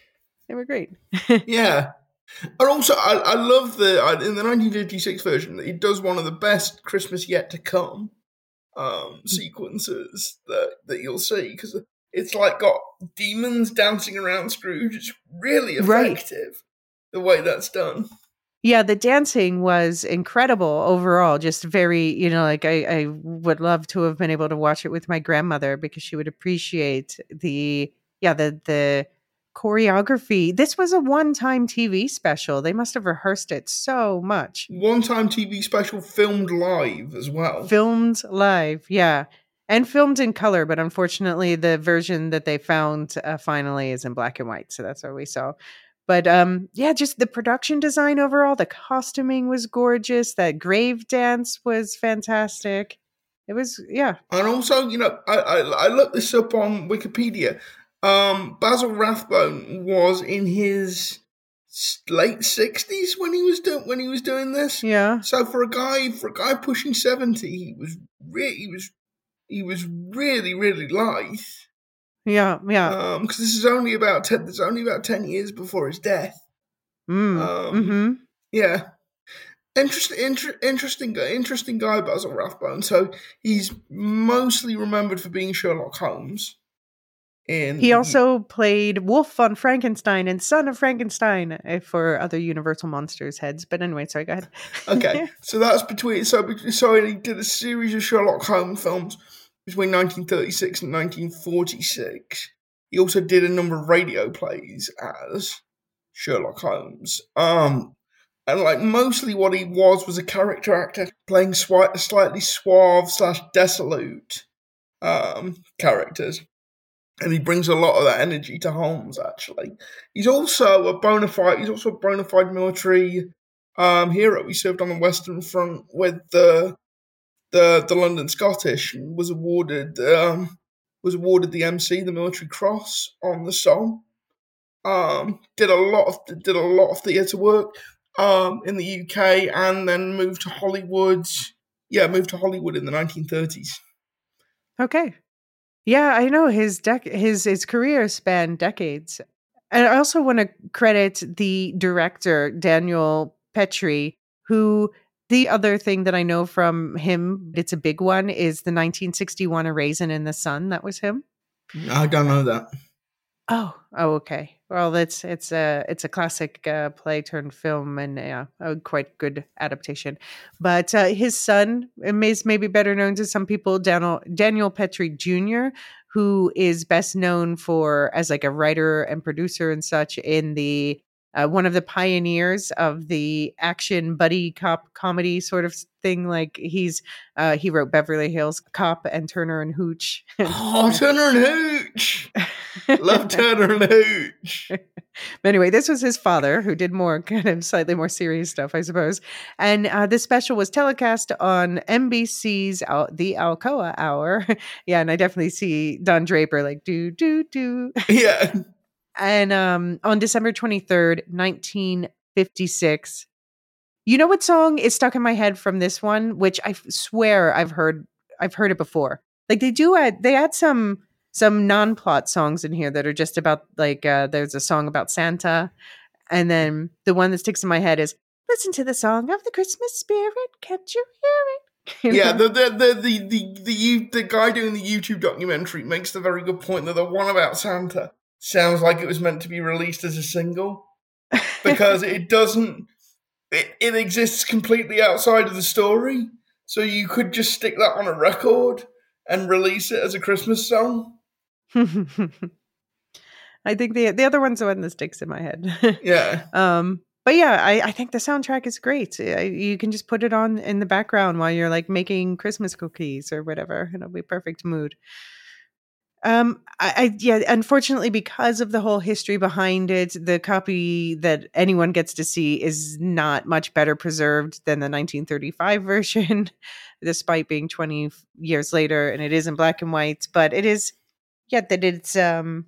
Yeah. And also, I love in the 1956 version, it does one of the best Christmas Yet to Come sequences that you'll see, because it's like got demons dancing around Scrooge. It's really effective, the way that's done. Yeah, the dancing was incredible overall. Just very, like I would love to have been able to watch it with my grandmother because she would appreciate the choreography. This was a one-time TV special. They must have rehearsed it so much. One-time TV special filmed live as well. Filmed live, yeah. And filmed in color, but unfortunately the version that they found finally is in black and white. So that's what we saw. But yeah, just the production design overall, the costuming was gorgeous. That grave dance was fantastic. It was, yeah. And also, I looked this up on Wikipedia. Basil Rathbone was in his late 60s when he was doing this. Yeah. So for a guy pushing 70, he was really, really lithe. Yeah. Because this is only about 10 years before his death. Yeah. Interesting guy, Basil Rathbone. So he's mostly remembered for being Sherlock Holmes. He also played Wolf on Frankenstein and Son of Frankenstein for other Universal Monsters heads. But anyway, sorry, go ahead. Okay, so that's so he did a series of Sherlock Holmes films between 1936 and 1946. He also did a number of radio plays as Sherlock Holmes. And like mostly what he was a character actor playing slightly suave / dissolute characters. And he brings a lot of that energy to Holmes, actually. He's also a bona fide military hero. He served on the Western Front with the London Scottish and was awarded the MC, the Military Cross, on the Somme. Did a lot of theatre work in the UK, and then moved to Hollywood. Yeah, moved to Hollywood in the 1930s. Okay. Yeah, I know his career spanned decades. And I also want to credit the director, Daniel Petrie, who the other thing that I know from him, it's a big one, is the 1961 A Raisin in the Sun. That was him. I don't know that. Oh, okay. Well, it's a classic play turned film, and a quite good adaptation. But his son is maybe better known to some people, Daniel Petrie Jr., who is best known for as like a writer and producer and such in the one of the pioneers of the action buddy cop comedy sort of thing. Like he wrote Beverly Hills Cop and Turner and Hooch. Oh, Turner and Hooch. Love Turner and Hooch. But anyway, this was his father who did more kind of slightly more serious stuff, I suppose. And this special was telecast on NBC's The Alcoa Hour. Yeah, and I definitely see Don Draper like do, do, do. Yeah. And on December 23rd, 1956. You know what song is stuck in my head from this one, which I swear I've heard it before. Like they add some non-plot songs in here that are just about like there's a song about Santa, and then the one that sticks in my head is "Listen to the song of the Christmas spirit, can't you hear it?" Yeah, the guy doing the YouTube documentary makes the very good point that the one about Santa sounds like it was meant to be released as a single because it doesn't. It exists completely outside of the story, so you could just stick that on a record and release it as a Christmas song. I think the other one's the one that sticks in my head. Yeah. But yeah, I think the soundtrack is great. You can just put it on in the background while you're like making Christmas cookies or whatever. It'll be perfect mood. Unfortunately, because of the whole history behind it, the copy that anyone gets to see is not much better preserved than the 1935 version, despite being 20 years later, and it is in black and white. But it is, it's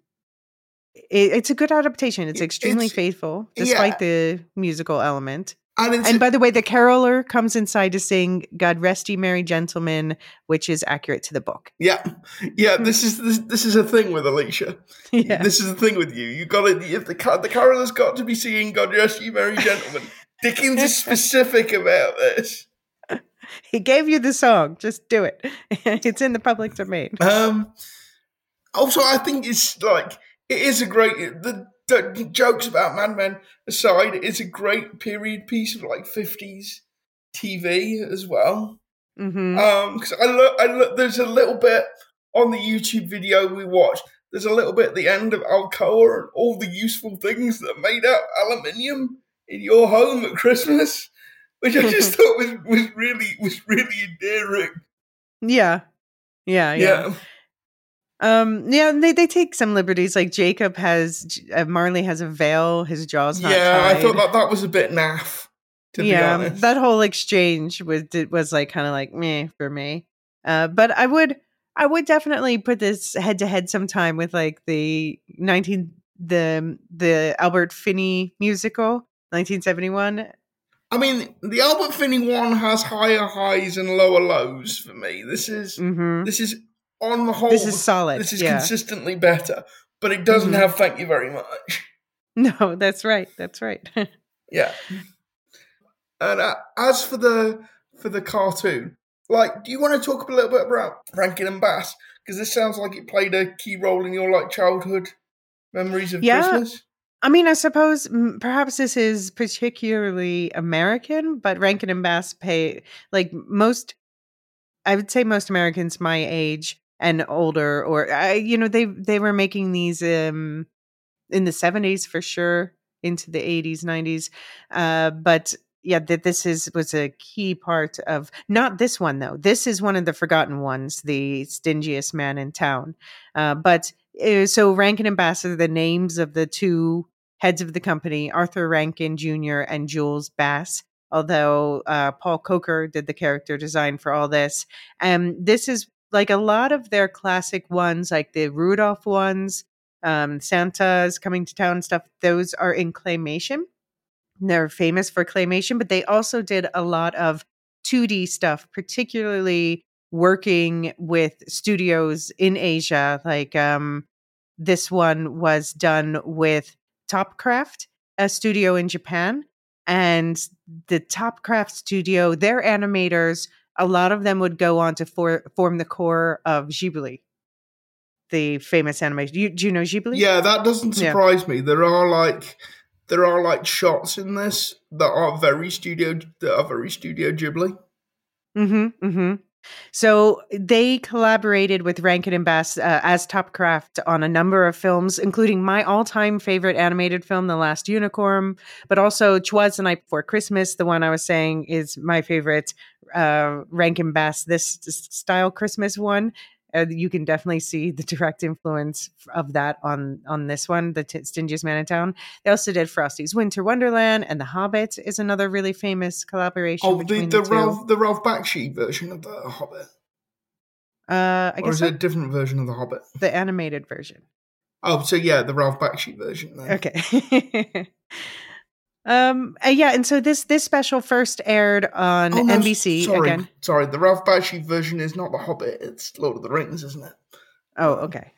a good adaptation. It's extremely faithful, despite the musical element. And by the way, the caroler comes inside to sing "God Rest Ye Merry Gentlemen," which is accurate to the book. Yeah. This is a thing with Alicia. Yeah. This is a thing with you. You got it. If the caroler's got to be singing "God Rest Ye Merry Gentlemen." Dickens is specific about this. He gave you the song. Just do it. It's in the public domain. Also, I think it's like it is a great. The jokes about Mad Men aside, it's a great period piece of like 50s TV as well. Because I look, there's a little bit on the YouTube video we watched. There's a little bit at the end of Alcoa and all the useful things that made out aluminium in your home at Christmas, which I just thought was really endearing. Yeah. They take some liberties. Like Jacob has, Marley has a veil. His jaw's not tied. I thought that was a bit naff. To be honest, that whole exchange was like kind of like meh for me. But I would definitely put this head to head sometime with like the Albert Finney musical, 1971. I mean, the Albert Finney one has higher highs and lower lows for me. This is on the whole, this is solid. This is consistently better, but it doesn't have "Thank You Very Much." No, that's right. Yeah. And as for the cartoon, like, do you want to talk a little bit about Rankin and Bass? Because this sounds like it played a key role in your like childhood memories of Christmas. I mean, I suppose perhaps this is particularly American, but Rankin and Bass pay like most. I would say most Americans my age and older, or they were making these in the 70s for sure, into the 80s, 90s, but. Yeah, that was a key part of, not this one though. This is one of the forgotten ones, The Stingiest Man in Town. So Rankin and Bass are the names of the two heads of the company, Arthur Rankin Jr. and Jules Bass. Although Paul Coker did the character design for all this. This is like a lot of their classic ones, like the Rudolph ones, Santa's Coming to Town stuff. Those are in claymation. They're famous for claymation, but they also did a lot of 2D stuff, particularly working with studios in Asia. Like this one was done with Topcraft, a studio in Japan. And the Topcraft studio, their animators, a lot of them would go on to form the core of Ghibli, the famous animation. Do you know Ghibli? Yeah, that doesn't surprise me. There are like shots in this that are very Studio Ghibli. So they collaborated with Rankin and Bass as Topcraft on a number of films, including my all-time favorite animated film, The Last Unicorn, but also 'Twas the Night Before Christmas. The one I was saying is my favorite Rankin Bass this style Christmas one. You can definitely see the direct influence of that on this one, the Stingiest Man in Town. They also did Frosty's Winter Wonderland, and The Hobbit is another really famous collaboration between the two. The Ralph Bakshi version of The Hobbit. I guess is it a different version of The Hobbit? The animated version. Oh, so yeah, the Ralph Bakshi version then. Okay. Yeah, and so this special first aired on NBC again. Sorry, the Ralph Bakshi version is not The Hobbit, it's Lord of the Rings, isn't it? Oh, okay.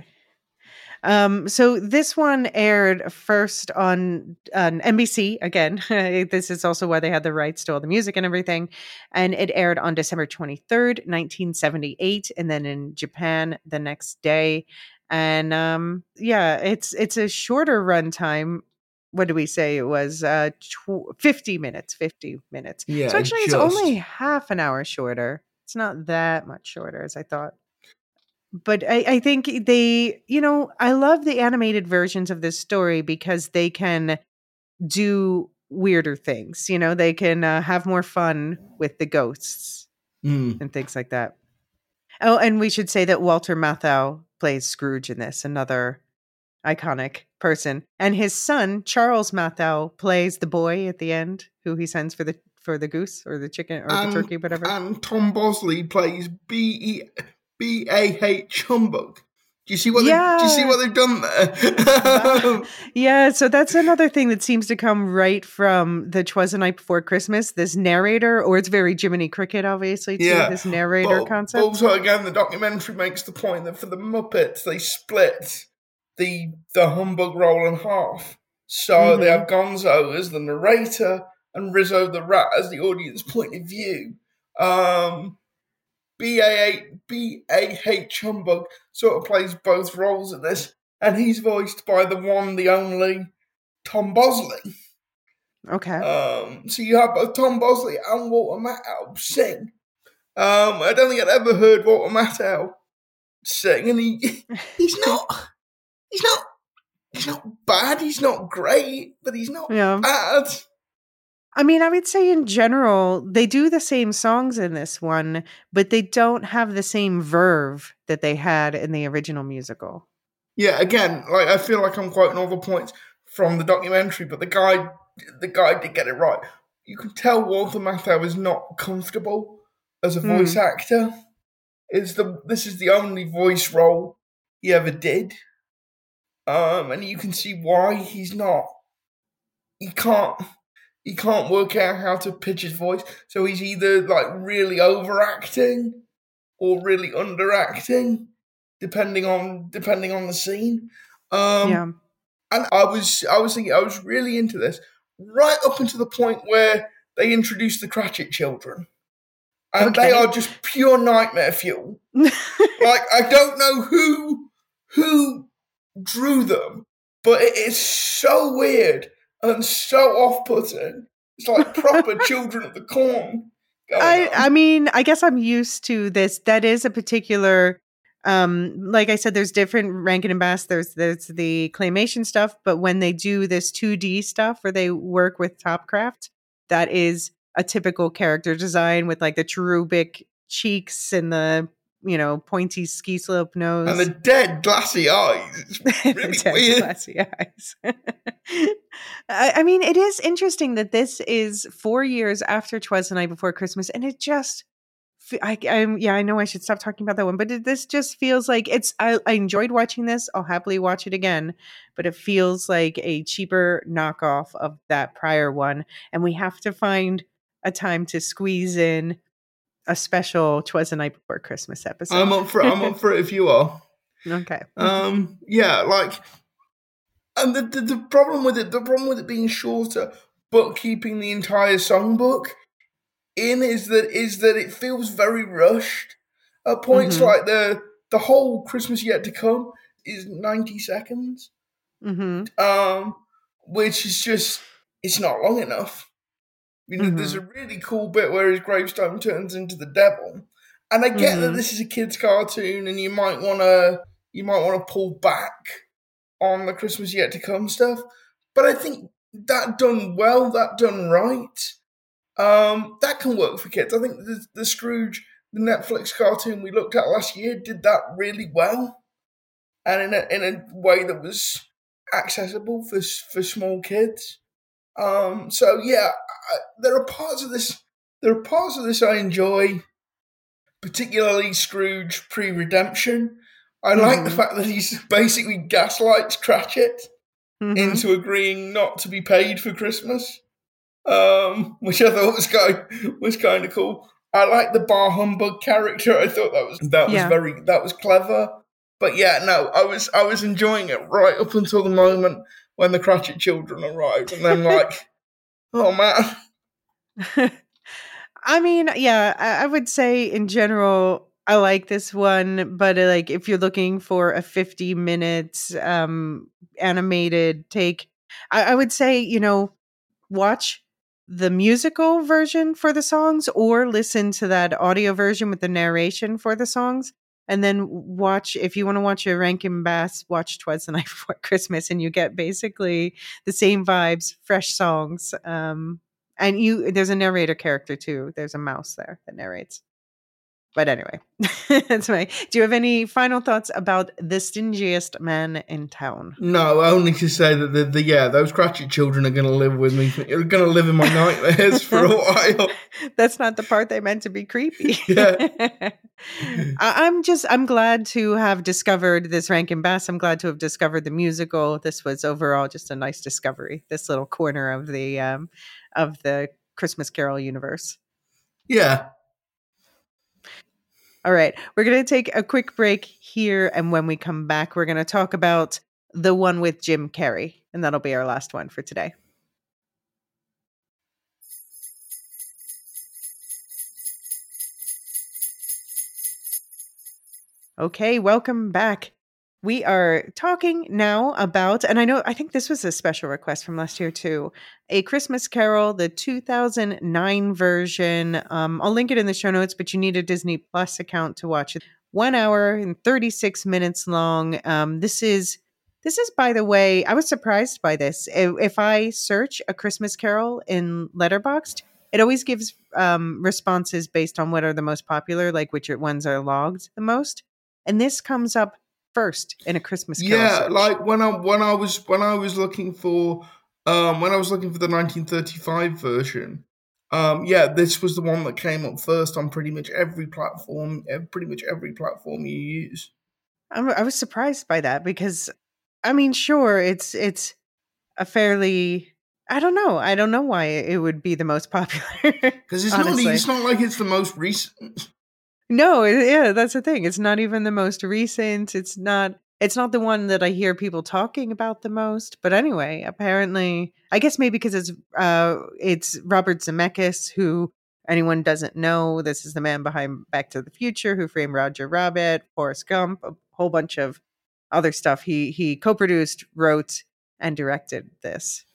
So this one aired first on NBC again. This is also why they had the rights to all the music and everything. And it aired on December 23rd, 1978, and then in Japan the next day. And it's a shorter runtime. What do we say? It was 50 minutes. Yeah, so actually it's only half an hour shorter. It's not that much shorter as I thought. But I think I love the animated versions of this story because they can do weirder things. They can have more fun with the ghosts and things like that. Oh, and we should say that Walter Matthau plays Scrooge in this, another iconic person. And his son, Charles Matthau, plays the boy at the end who he sends for the goose or the chicken or the turkey, whatever. And Tom Bosley plays B-A-H Humbug. Do you see what they've done there? Yeah, so that's another thing that seems to come right from the 'Twas the Night Before Christmas. This narrator, or it's very Jiminy Cricket, obviously, too. Yeah, this narrator concept. Also, again, the documentary makes the point that for the Muppets, they split the humbug role in half. So they have Gonzo as the narrator and Rizzo the Rat as the audience point of view. B.A.H. Humbug sort of plays both roles in this, and he's voiced by the one, the only Tom Bosley. Okay. So you have both Tom Bosley and Walter Matthau sing. I don't think I'd ever heard Walter Matthau sing, and he's not bad. He's not great, but he's not bad. I mean, I would say in general, they do the same songs in this one, but they don't have the same verve that they had in the original musical. Yeah, again, I feel like I'm quoting all the points from the documentary, but the guy did get it right. You can tell Walter Matthau is not comfortable as a voice actor. This is the only voice role he ever did. And you can see why he's not. He can't work out how to pitch his voice, so he's either really overacting or really underacting, depending on the scene. And I was thinking I was really into this right up until the point where they introduced the Cratchit children, and they are just pure nightmare fuel. I don't know who drew them, but it is so weird and so off-putting. It's like proper Children of the Corn. I mean, I guess I'm used to this. That is a particular, like I said, there's different Rankin and Bass. There's the claymation stuff, but when they do this 2D stuff where they work with Topcraft, that is a typical character design with the cherubic cheeks and the pointy ski slope nose. And the dead glassy eyes. It's really weird. Glassy eyes. I mean, it is interesting that this is 4 years after 'Twas the Night Before Christmas, and it just, I know I should stop talking about that one, but this just feels like I enjoyed watching this. I'll happily watch it again, but it feels like a cheaper knockoff of that prior one, and we have to find a time to squeeze in a special 'Twas the Night Before Christmas episode. I'm up for it if you are. Okay. And the problem with it being shorter but keeping the entire songbook in is that it feels very rushed. At points the whole Christmas Yet to Come is 90 seconds. Which is just, it's not long enough. There's a really cool bit where his gravestone turns into the devil, And I get that this is a kid's cartoon, and you might want to pull back on the Christmas yet to come stuff. But I think that done well, that done right, that can work for kids. I think the Scrooge, the Netflix cartoon we looked at last year, did that really well, and in a way that was accessible for small kids. So yeah, there are parts of this. There are parts of this I enjoy, particularly Scrooge pre-redemption. I like the fact that he basically gaslights Cratchit into agreeing not to be paid for Christmas, which I thought was kind of cool. I like the bar humbug character. I thought that was clever. But yeah, no, I was enjoying it right up until the moment when the Cratchit children arrived, and then like, oh man. I mean, yeah, I would say in general, I like this one, but like if you're looking for a 50 minutes animated take, I would say, watch the musical version for the songs or listen to that audio version with the narration for the songs. And then if you want to watch a Rankin Bass, watch 'Twas the Night Before Christmas, and you get basically the same vibes, fresh songs. And there's a narrator character too. There's a mouse there that narrates. But anyway, that's my. Do you have any final thoughts about The Stingiest Man in Town? No, only to say that those Cratchit children are going to live with me. They're going to live in my nightmares for a while. That's not the part they meant to be creepy. Yeah. I'm glad to have discovered this Rankin Bass. I'm glad to have discovered the musical. This was overall just a nice discovery. This little corner of the Christmas Carol universe. Yeah. All right. We're going to take a quick break here. And when we come back, we're going to talk about the one with Jim Carrey. And that'll be our last one for today. Okay. Welcome back. We are talking now about, and I think this was a special request from last year too, A Christmas Carol, the 2009 version. I'll link it in the show notes, but you need a Disney Plus account to watch it. 1 hour and 36 minutes long. This is, by the way, I was surprised by this. If I search A Christmas Carol in Letterboxd, it always gives responses based on what are the most popular, like which ones are logged the most. And this comes up first in A Christmas Carol search. Like when I was looking for the 1935 version, this was the one that came up first on pretty much every platform you use. I was surprised by that because, I mean, sure, it's a fairly, I don't know why it would be the most popular. Because it's not like it's the most recent. No, yeah, that's the thing. It's not even the most recent. It's not the one that I hear people talking about the most. But anyway, apparently, I guess maybe because it's Robert Zemeckis, who anyone doesn't know, this is the man behind Back to the Future, Who Framed Roger Rabbit, Forrest Gump, a whole bunch of other stuff. He co-produced, wrote, and directed this.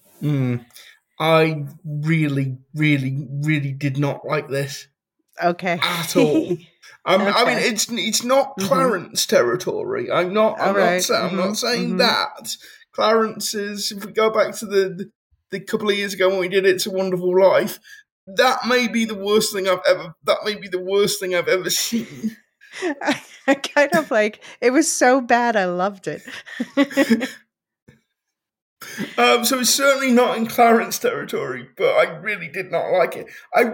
I really, really, really did not like this. Okay. At all. I mean, it's not Clarence territory. I'm not saying that. Clarence is, if we go back to the couple of years ago when we did It's a Wonderful Life, that may be the worst thing I've ever seen. I kind of like, it was so bad I loved it. So it's certainly not in Clarence territory, but I really did not like it.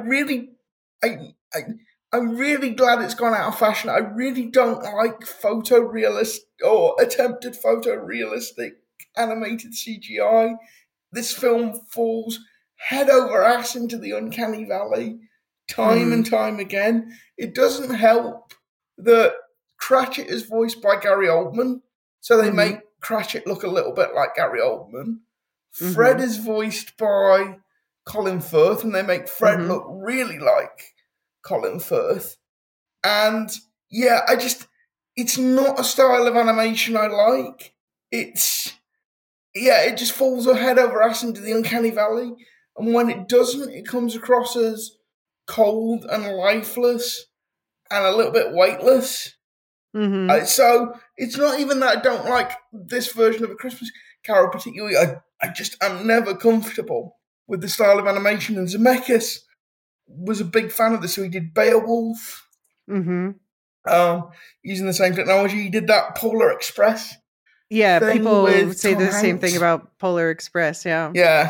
I'm really glad it's gone out of fashion. I really don't like photorealistic or attempted photorealistic animated CGI. This film falls head over ass into the uncanny valley time and time again. It doesn't help that Cratchit is voiced by Gary Oldman, so they make Cratchit look a little bit like Gary Oldman. Fred is voiced by Colin Firth, and they make Fred look really like Colin Firth. And yeah, it's not a style of animation I like. It just falls head over ass into the uncanny valley. And when it doesn't, it comes across as cold and lifeless and a little bit weightless. Mm-hmm. So it's not even that I don't like this version of A Christmas Carol particularly. I'm never comfortable with the style of animation, and Zemeckis was a big fan of this, so he did Beowulf. Mm-hmm. Using the same technology. He did that Polar Express. Yeah, people say Tom the same Hanks. thing about Polar Express. Yeah.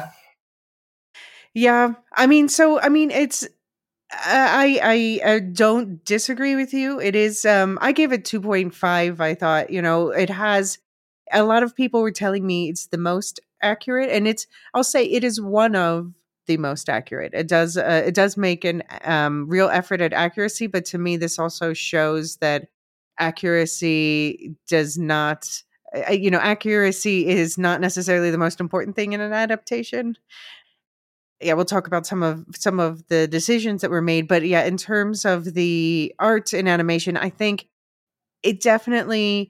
Yeah. It's. I don't disagree with you. It is. I gave it 2.5. I thought, it has. A lot of people were telling me it's the most accurate, and I'll say it is one of the most accurate. It does make an real effort at accuracy, but to me, this also shows that accuracy does not. Accuracy is not necessarily the most important thing in an adaptation. Yeah, we'll talk about some of the decisions that were made, but yeah, in terms of the art and animation, I think it definitely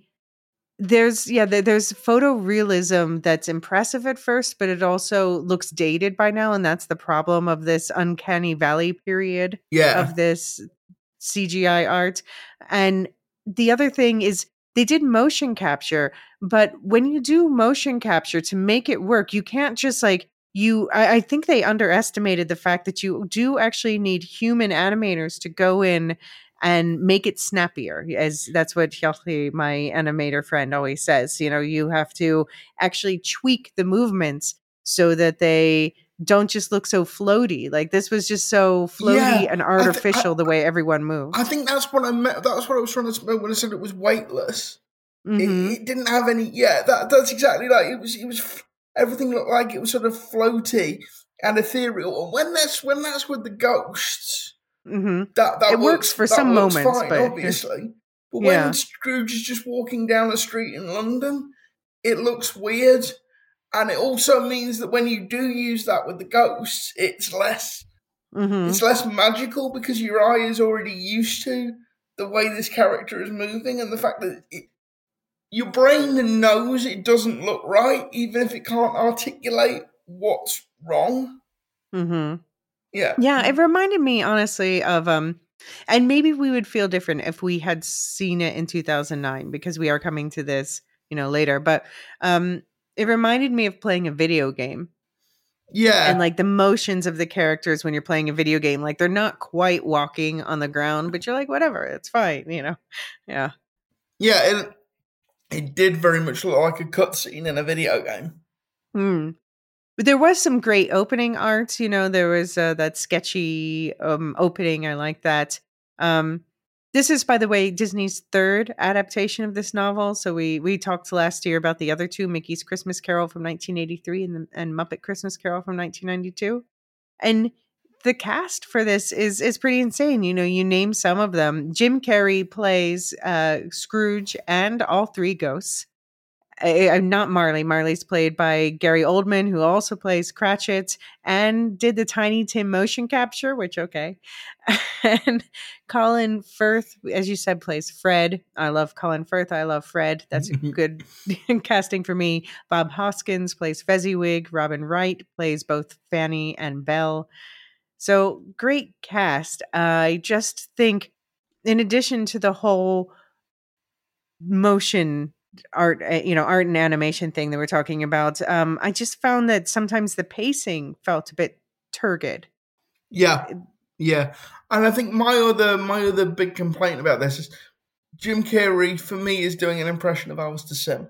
there's photorealism that's impressive at first, but it also looks dated by now, and that's the problem of this uncanny valley period Yeah. of this CGI art. And the other thing is they did motion capture, but when you do motion capture to make it work, you can't just I think they underestimated the fact that you do actually need human animators to go in and make it snappier, as that's what Hjalti, my animator friend, always says. You have to actually tweak the movements so that they don't just look so floaty. Like this was just so floaty and artificial the way everyone moved. I think that's what I meant. That's what I was trying to say when I said it was weightless. Mm-hmm. It didn't have any. Yeah, that's exactly like it was. Everything looked like it was sort of floaty and ethereal. And when that's with the ghosts, Mm-hmm. that it works for some moments, fine, but obviously. But yeah. when Scrooge is just walking down the street in London, it looks weird. And it also means that when you do use that with the ghosts, it's less magical because your eye is already used to the way this character is moving and the fact that your brain knows it doesn't look right, even if it can't articulate what's wrong. Mm-hmm. Yeah. Yeah, it reminded me honestly of and maybe we would feel different if we had seen it in 2009 because we are coming to this, later, but it reminded me of playing a video game. Yeah. And like the motions of the characters when you're playing a video game, like they're not quite walking on the ground, but you're like, whatever, it's fine, Yeah. Yeah, it did very much look like a cutscene in a video game. But there was some great opening art. There was that sketchy opening. I like that. This is, by the way, Disney's third adaptation of this novel. So we talked last year about the other two, Mickey's Christmas Carol from 1983 and Muppet Christmas Carol from 1992. And the cast for this is pretty insane. You name some of them. Jim Carrey plays Scrooge and all three ghosts. I'm not Marley. Marley's played by Gary Oldman, who also plays Cratchit and did the Tiny Tim motion capture, which, okay. And Colin Firth, as you said, plays Fred. I love Colin Firth. I love Fred. That's a good casting for me. Bob Hoskins plays Fezziwig. Robin Wright plays both Fanny and Belle. So great cast. I just think, in addition to the whole motion art and animation thing that we're talking about, I just found that sometimes the pacing felt a bit turgid. Yeah And I think my other big complaint about this is Jim Carrey for me is doing an impression of Alistair Sim.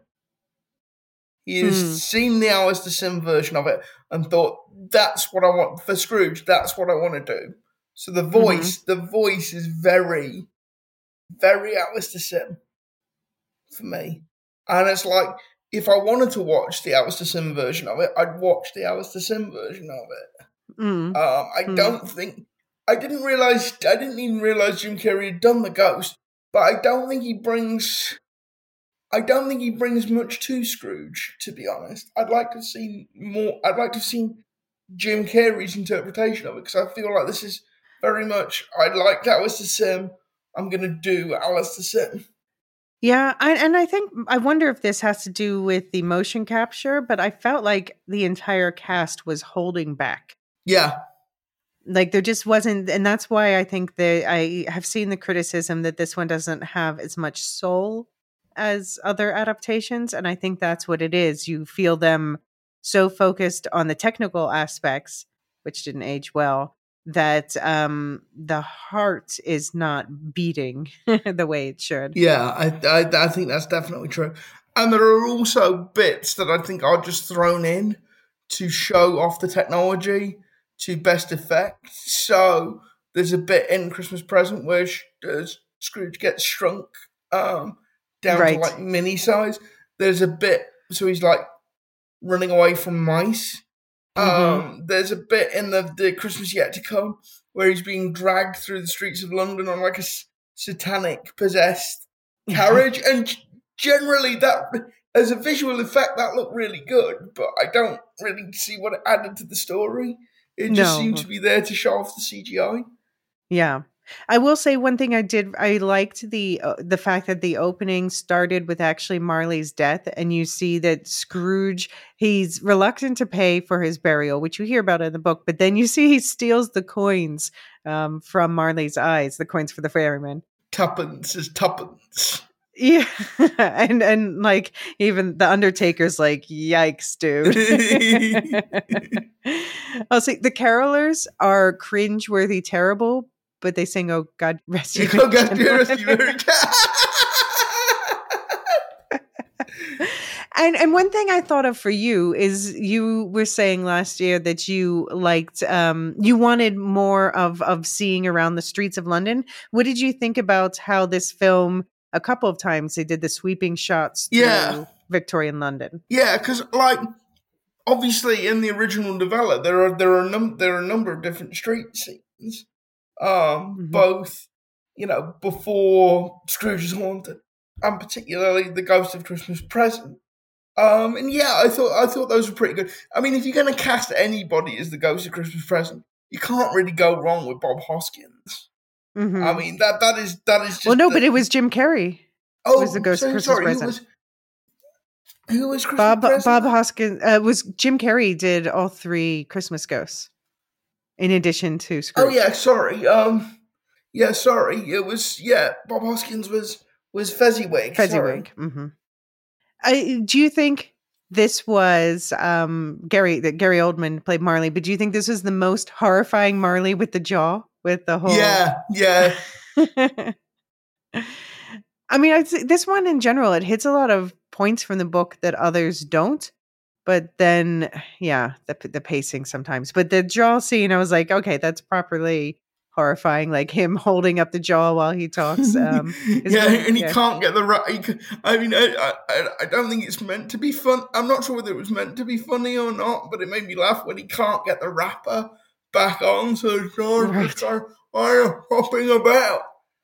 He has seen the Alistair Sim version of it and thought, that's what I want for Scrooge, that's what I want to do. So the voice is very, very Alistair Sim for me. And it's like, if I wanted to watch the Alistair Sim version of it, I'd watch the Alistair Sim version of it. I didn't even realize Jim Carrey had done the Ghost, but I don't think he brings much to Scrooge, to be honest. I'd like to see more. I'd like to see Jim Carrey's interpretation of it, because I feel like this is very much, I like Alistair Sim, I'm going to do Alistair Sim. Yeah, I wonder if this has to do with the motion capture, but I felt like the entire cast was holding back. Yeah. Like there just wasn't, and that's why I think that I have seen the criticism that this one doesn't have as much soul as other adaptations, and I think that's what it is. You feel them so focused on the technical aspects, which didn't age well, that the heart is not beating the way it should. Yeah, I think that's definitely true. And there are also bits that I think are just thrown in to show off the technology to best effect. So there's a bit in Christmas Present where Scrooge gets shrunk down to like mini size. There's a bit, so he's like running away from mice. There's a bit in the Christmas Yet to Come where he's being dragged through the streets of London on like a satanic possessed carriage, and generally that as a visual effect that looked really good, but I don't really see what it added to the story. It just seemed to be there to show off the CGI. Yeah. I will say one thing I liked the fact that the opening started with actually Marley's death, and you see that Scrooge, he's reluctant to pay for his burial, which you hear about in the book, but then you see he steals the coins from Marley's eyes, the coins for the ferryman. Tuppence is tuppence. Yeah. and like even the Undertaker's like, yikes, dude. I'll say the carolers are cringeworthy terrible, but they sing, "Oh God rest you." Oh God rest you. And one thing I thought of for you is you were saying last year that you liked, you wanted more of seeing around the streets of London. What did you think about how this film, a couple of times they did the sweeping shots through Victorian London? Yeah, because like obviously in the original novella there are a number of different street scenes. Both, before Scrooge is haunted, and particularly the Ghost of Christmas Present. And yeah, I thought those were pretty good. I mean, if you're going to cast anybody as the Ghost of Christmas Present, you can't really go wrong with Bob Hoskins. I mean, that is just. Well, no, but it was Jim Carrey. Oh, was the Ghost of Christmas Present. Who was Christmas Present? Bob Hoskins was Jim Carrey did all three Christmas ghosts. In addition to Scrooge. Oh yeah, sorry. Sorry. It was Bob Hoskins was Fezziwig. Fezziwig. Do you think this was Gary Oldman played Marley? But do you think this was the most horrifying Marley with the jaw, with the whole? Yeah. I mean, this one in general, it hits a lot of points from the book that others don't. But then, the pacing sometimes. But the jaw scene, I was like, okay, that's properly horrifying. Like him holding up the jaw while he talks. And he can't get the right. I mean, I don't think it's meant to be fun. I'm not sure whether it was meant to be funny or not, but it made me laugh when he can't get the wrapper back on. So George just started hopping about.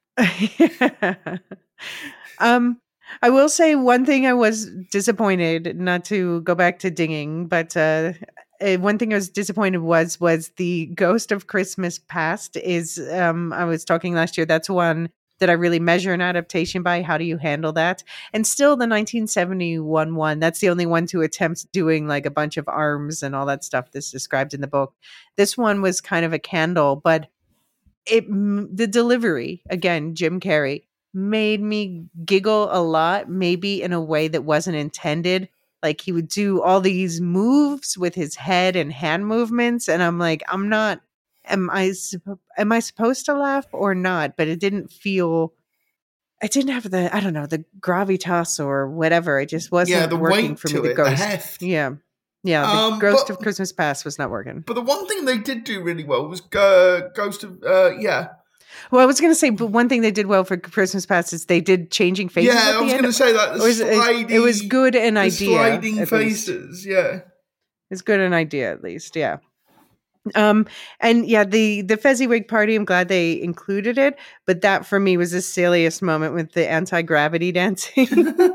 I will say one thing I was disappointed, not to go back to dinging, but one thing I was disappointed was the Ghost of Christmas Past is, I was talking last year, that's one that I really measure an adaptation by. How do you handle that? And still the 1971 one, that's the only one to attempt doing like a bunch of arms and all that stuff that's described in the book. This one was kind of a candle, but the delivery, again, Jim Carrey, made me giggle a lot, maybe in a way that wasn't intended. Like he would do all these moves with his head and hand movements, and I'm like, am I supposed to laugh or not? But it didn't have the, I don't know, the gravitas or whatever. It just wasn't working for me. The ghost, the heft. The Ghost of Christmas Past was not working. But the one thing they did do really well was Ghost of Well, I was going to say, but one thing they did well for Christmas Past is they did changing faces. Yeah, I was going to say that. It was good an idea. Sliding faces, It's good an idea, at least, yeah. And the Fezziwig party, I'm glad they included it, but that for me was the silliest moment with the anti-gravity dancing.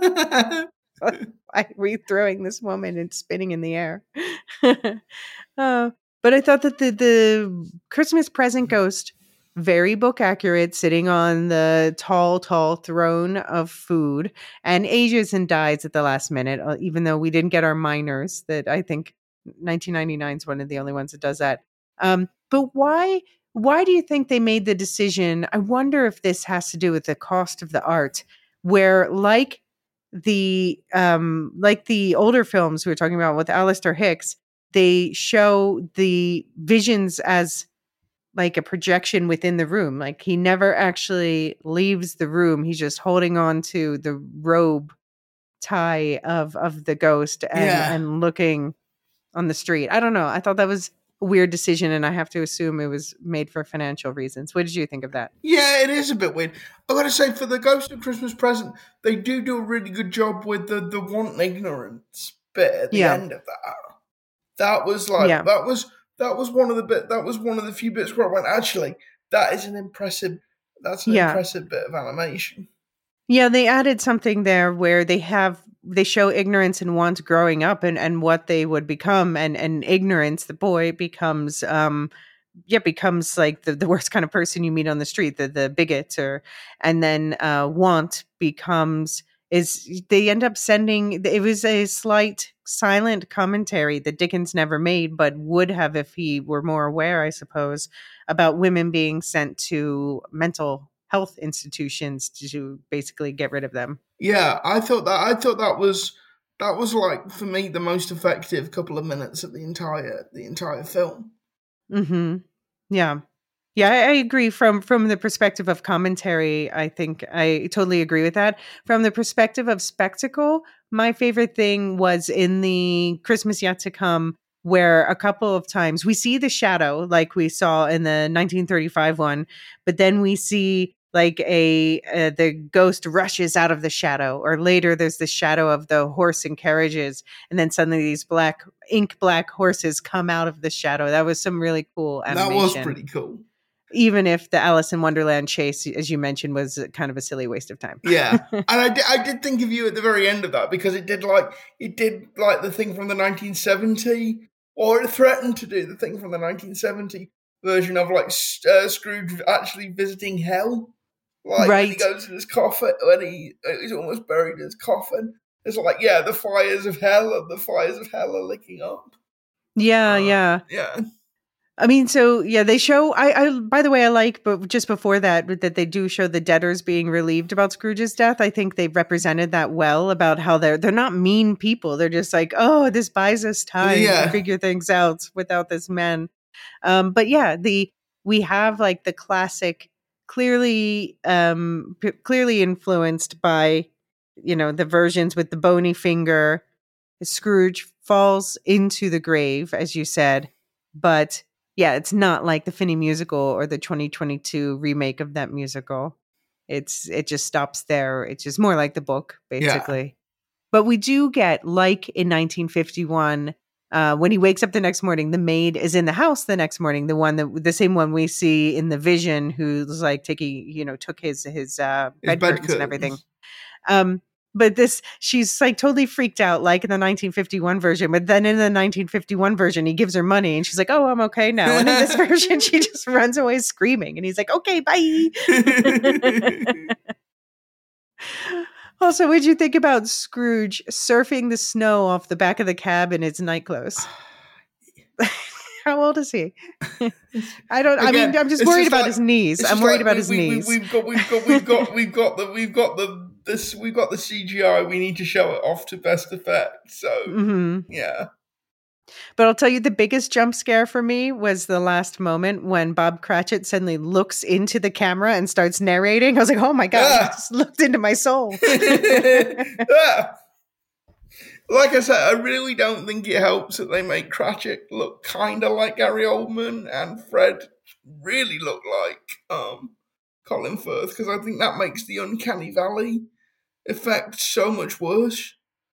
Throwing this woman and spinning in the air. But I thought that the Christmas Present ghost, very book accurate, sitting on the tall throne of food, and ages and dies at the last minute, even though we didn't get our minors. That I think 1999 is one of the only ones that does that. But why do you think they made the decision? I wonder if this has to do with the cost of the art, where like the older films we were talking about with Alistair Hicks, they show the visions as like a projection within the room. Like he never actually leaves the room. He's just holding on to the robe tie of the ghost and looking on the street. I don't know. I thought that was a weird decision, and I have to assume it was made for financial reasons. What did you think of that? Yeah, it is a bit weird. I gotta say, for the Ghost of Christmas Present, they do a really good job with the want ignorance bit at the end of that. That was like that was one of the few bits where I went, actually, that is an impressive impressive bit of animation. Yeah, they added something there where they show ignorance and want growing up and what they would become, and ignorance, the boy becomes becomes like the worst kind of person you meet on the street, the bigot, and then want becomes they end up sending. It was a slight silent commentary that Dickens never made, but would have if he were more aware, I suppose, about women being sent to mental health institutions to basically get rid of them. Yeah, I thought that was like, for me, the most effective couple of minutes of the entire film. Mm-hmm. Yeah. Yeah, I agree. From the perspective of commentary, I think I totally agree with that. From the perspective of spectacle, my favorite thing was in the Christmas Yet to Come, where a couple of times we see the shadow like we saw in the 1935 one, but then we see like the ghost rushes out of the shadow, or later there's the shadow of the horse and carriages, and then suddenly these ink black horses come out of the shadow. That was some really cool animation. That was pretty cool. Even if the Alice in Wonderland chase, as you mentioned, was kind of a silly waste of time. Yeah, and I did think of you at the very end of that, because it did like the thing from the 1970, or it threatened to do the thing from the 1970 version of like Scrooge actually visiting hell. Like when he goes in his coffin, when he's almost buried in his coffin. It's like, yeah, the fires of hell are licking up. Yeah. I mean, so yeah, they show. I by the way, I like, but just before that they do show the debtors being relieved about Scrooge's death. I think they've represented that well, about how they're not mean people. They're just like, oh, this buys us time to figure things out without this man. But yeah, we have like the classic, clearly influenced by, the versions with the bony finger. Scrooge falls into the grave, as you said, but yeah, it's not like the Finney musical or the 2022 remake of that musical. It just stops there. It's just more like the book, basically. Yeah. But we do get, like in 1951, when he wakes up the next morning, the maid is in the house the next morning. The same one we see in the vision, who's like took his bed curtains and everything. But she's like totally freaked out, like in the 1951 version. But then in the 1951 version, he gives her money and she's like, oh, I'm okay now. And in this version, she just runs away screaming. And he's like, okay, bye. Also, what did you think about Scrooge surfing the snow off the back of the cab in his night clothes? How old is he? I'm just worried about his knees. I'm worried about his knees. We've got the CGI. We need to show it off to best effect. So yeah. But I'll tell you, the biggest jump scare for me was the last moment when Bob Cratchit suddenly looks into the camera and starts narrating. I was like, oh my God, he just looked into my soul. Like I said, I really don't think it helps that they make Cratchit look kind of like Gary Oldman, and Fred really look like Colin Firth, because I think that makes the Uncanny Valley effect so much worse.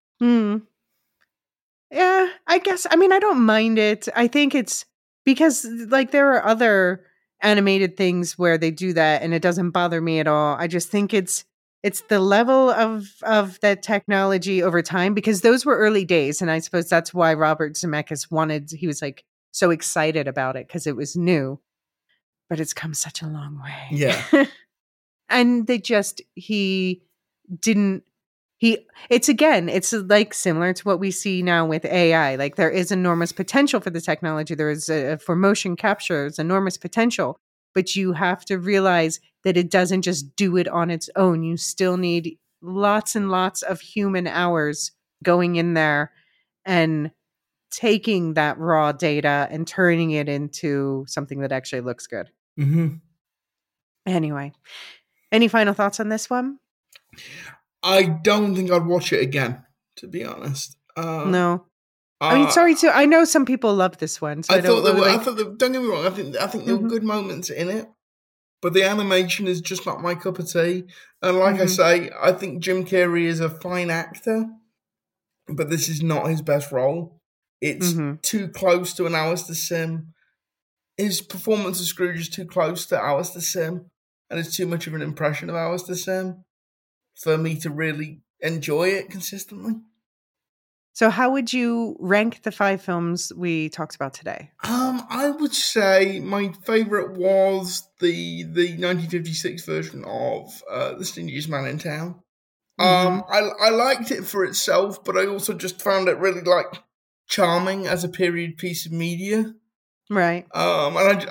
Yeah, I guess. I mean, I don't mind it. I think it's because like there are other animated things where they do that and it doesn't bother me at all. I just think it's the level of that technology over time, because those were early days. And I suppose that's why Robert Zemeckis he was like so excited about it, because it was new. But it's come such a long way. Yeah. And he It's like similar to what we see now with AI. Like there is enormous potential for the technology. There is for motion capture, there's enormous potential, but you have to realize that it doesn't just do it on its own. You still need lots and lots of human hours going in there and taking that raw data and turning it into something that actually looks good. Mm-hmm. Anyway, any final thoughts on this one? I don't think I'd watch it again, to be honest. No. I mean, sorry too. I know some people love this one. So don't get me wrong. I think there were good moments in it, but the animation is just not my cup of tea. And like I say, I think Jim Carrey is a fine actor, but this is not his best role. It's too close to an Alistair Sim. His performance of Scrooge is too close to Alistair Sim, and it's too much of an impression of Alistair Sim for me to really enjoy it consistently. So how would you rank the 5 films we talked about today? I would say my favourite was the 1956 version of The Stingiest Man in Town. I liked it for itself, but I also just found it really charming as a period piece of media. Right. And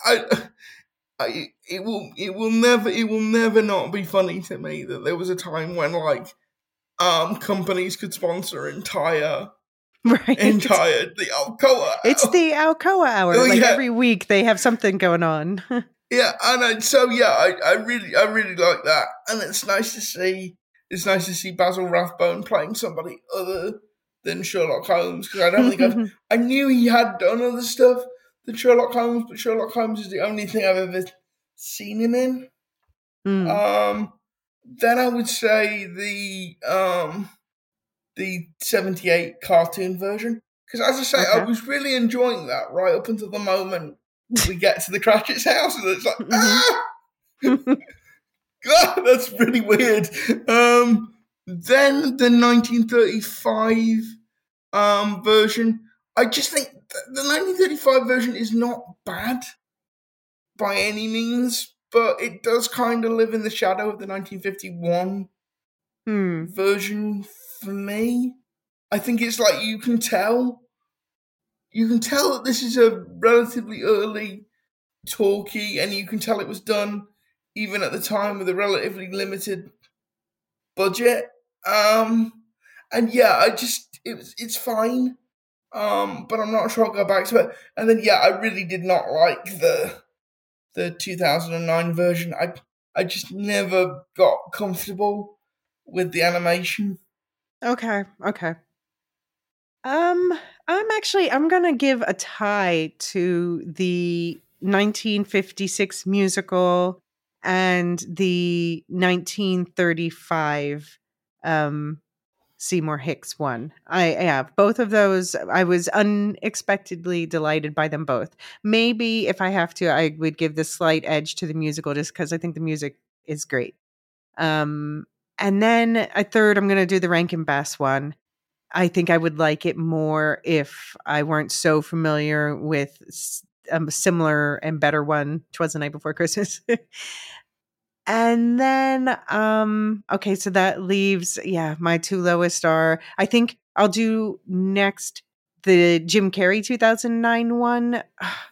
it will never not be funny to me that there was a time when companies could sponsor the Alcoa. It's the Alcoa Hour. Every week they have something going on. Yeah, and I really like that, and it's nice to see. It's nice to see Basil Rathbone playing somebody other than Sherlock Holmes, because I don't think I knew he had done other stuff than Sherlock Holmes, but Sherlock Holmes is the only thing I've ever seen him in. Then I would say the 78 cartoon version, because as I say, I was really enjoying that right up until the moment we get to the Cratchit's house, and it's like, God, that's really weird. Then the 1935 version, I just think the 1935 version is not bad by any means, but it does kind of live in the shadow of the 1951 version for me. I think it's like you can tell that this is a relatively early talkie, and you can tell it was done even at the time with a relatively limited budget. And yeah, it's fine. But I'm not sure I'll go back to it. And then I really did not like the 2009 version. I just never got comfortable with the animation. Okay. I'm gonna give a tie to the 1956 musical and the 1935 Seymour Hicks one. I have both of those. I was unexpectedly delighted by them both. Maybe if I have to, I would give the slight edge to the musical just because I think the music is great. And then a third, I'm going to do the Rankin Bass one. I think I would like it more if I weren't so familiar with a similar and better one, 'Twas the Night Before Christmas. And then, okay, so that leaves, my 2 lowest are, I think I'll do next the Jim Carrey 2009 one.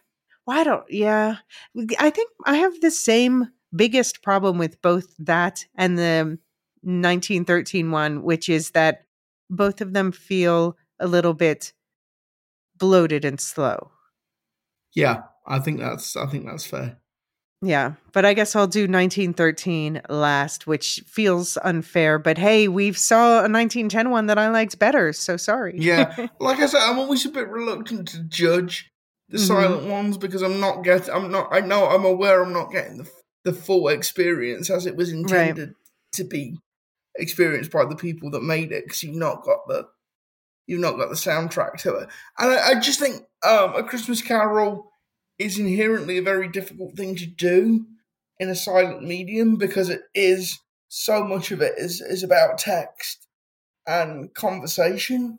I think I have the same biggest problem with both that and the 1913 one, which is that both of them feel a little bit bloated and slow. Yeah, I think that's fair. Yeah, but I guess I'll do 1913 last, which feels unfair. But hey, we saw a 1910 one that I liked better, so sorry. Yeah, like I said, I'm always a bit reluctant to judge the silent ones because I'm aware I'm not getting the full experience as it was intended to be experienced by the people that made it, because you've not got the soundtrack to it. And I just think A Christmas Carol is inherently a very difficult thing to do in a silent medium, because it is, so much of it is about text and conversation.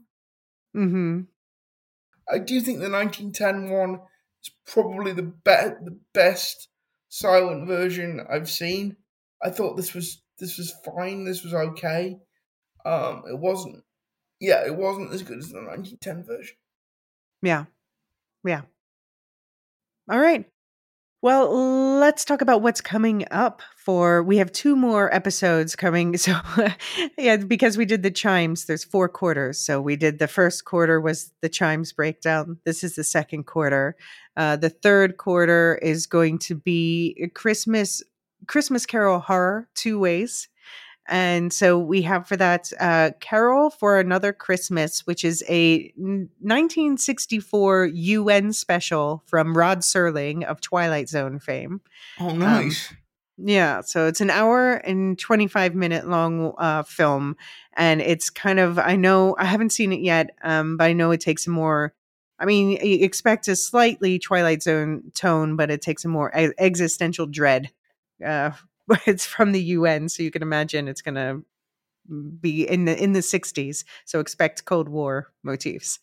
I do think the 1910 one is probably the best silent version I've seen. I thought this was fine. This was okay. It wasn't as good as the 1910 version. Yeah. Yeah. All right. Well, let's talk about what's coming up we have 2 more episodes coming. So, yeah, because we did the chimes, there's 4 quarters. So we did the first quarter was the chimes breakdown. This is the second quarter. The third quarter is going to be a Christmas Carol horror, 2 ways. And so we have for that Carol for Another Christmas, which is a 1964 UN special from Rod Serling of Twilight Zone fame. Oh, nice. Yeah, so it's an hour and 25-minute long film. And it's kind of, I know, I haven't seen it yet, but I know it takes a more, I mean, you expect a slightly Twilight Zone tone, but it takes a more existential dread. It's from the UN, so you can imagine it's going to be in the 60s. So expect Cold War motifs.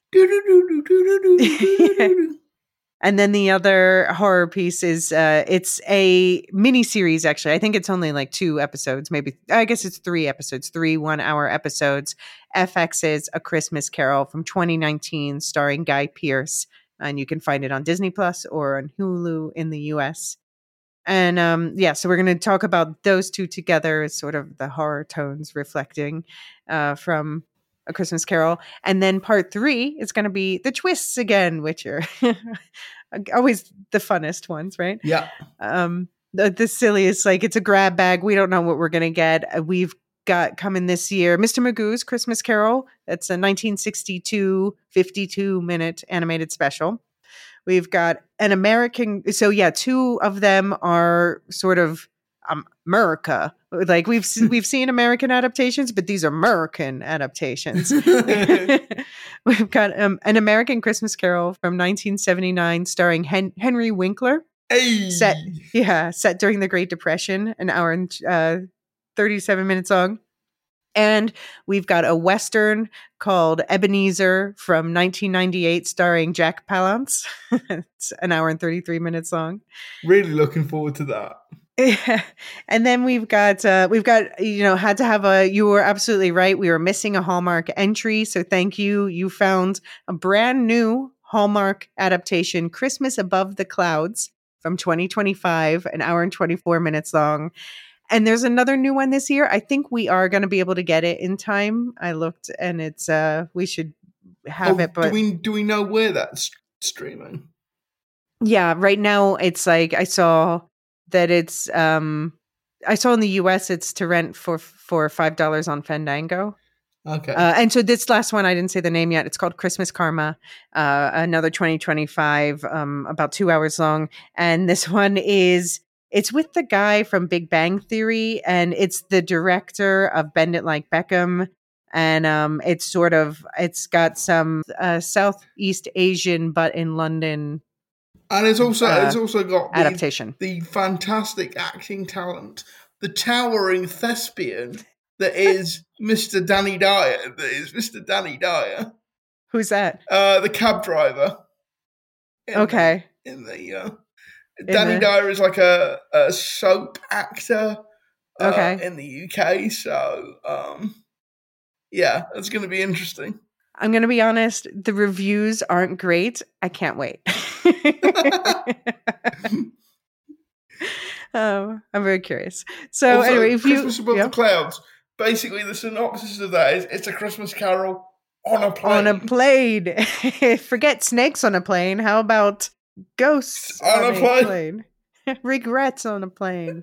And then the other horror piece is it's a mini series. Actually, I think it's only like 2 episodes. Maybe I guess it's 3 episodes, 3 1-hour episodes. FX's A Christmas Carol from 2019, starring Guy Pearce, and you can find it on Disney Plus or on Hulu in the US. And so we're going to talk about those 2 together as sort of the horror tones reflecting from A Christmas Carol. And then part 3 is going to be the twists again, which are always the funnest ones, right? Yeah. The silliest, like it's a grab bag. We don't know what we're going to get. We've got coming this year Mr. Magoo's Christmas Carol. That's a 1962 52-minute animated special. We've got an American. So yeah, 2 of them are sort of America. Like we've seen American adaptations, but these are American adaptations. We've got an American Christmas Carol from 1979, starring Henry Winkler. Hey. Set during the Great Depression, an hour and 37 minutes long. And we've got a Western called Ebenezer from 1998, starring Jack Palance. It's an hour and 33 minutes long. Really looking forward to that. Yeah. And then we've got, had to have you were absolutely right. We were missing a Hallmark entry. So thank you. You found a brand new Hallmark adaptation, Christmas Above the Clouds from 2025, an hour and 24 minutes long. And there's another new one this year. I think we are going to be able to get it in time. I looked, and it's we should have it. But do we know where that's streaming? Yeah, right now it's like I saw that it's I saw in the US it's to rent for $5 on Fandango. Okay. And so this last one, I didn't say the name yet. It's called Christmas Karma, another 2025, about 2 hours long. And this one it's with the guy from Big Bang Theory, and it's the director of Bend It Like Beckham. And it's got some Southeast Asian, but in London. And it's also got adaptation. The fantastic acting talent, the towering thespian that is Mr. Danny Dyer. Who's that? The cab driver. Okay. Danny Dyer is like a soap actor. Okay. In the UK, so yeah, it's going to be interesting. I'm going to be honest, the reviews aren't great. I can't wait. I'm very curious. So also, anyway, Christmas Above the Clouds. Basically, the synopsis of that is it's a Christmas Carol on a plane. On a plane. Forget snakes on a plane. How about ghosts on a plane? Regrets on a plane.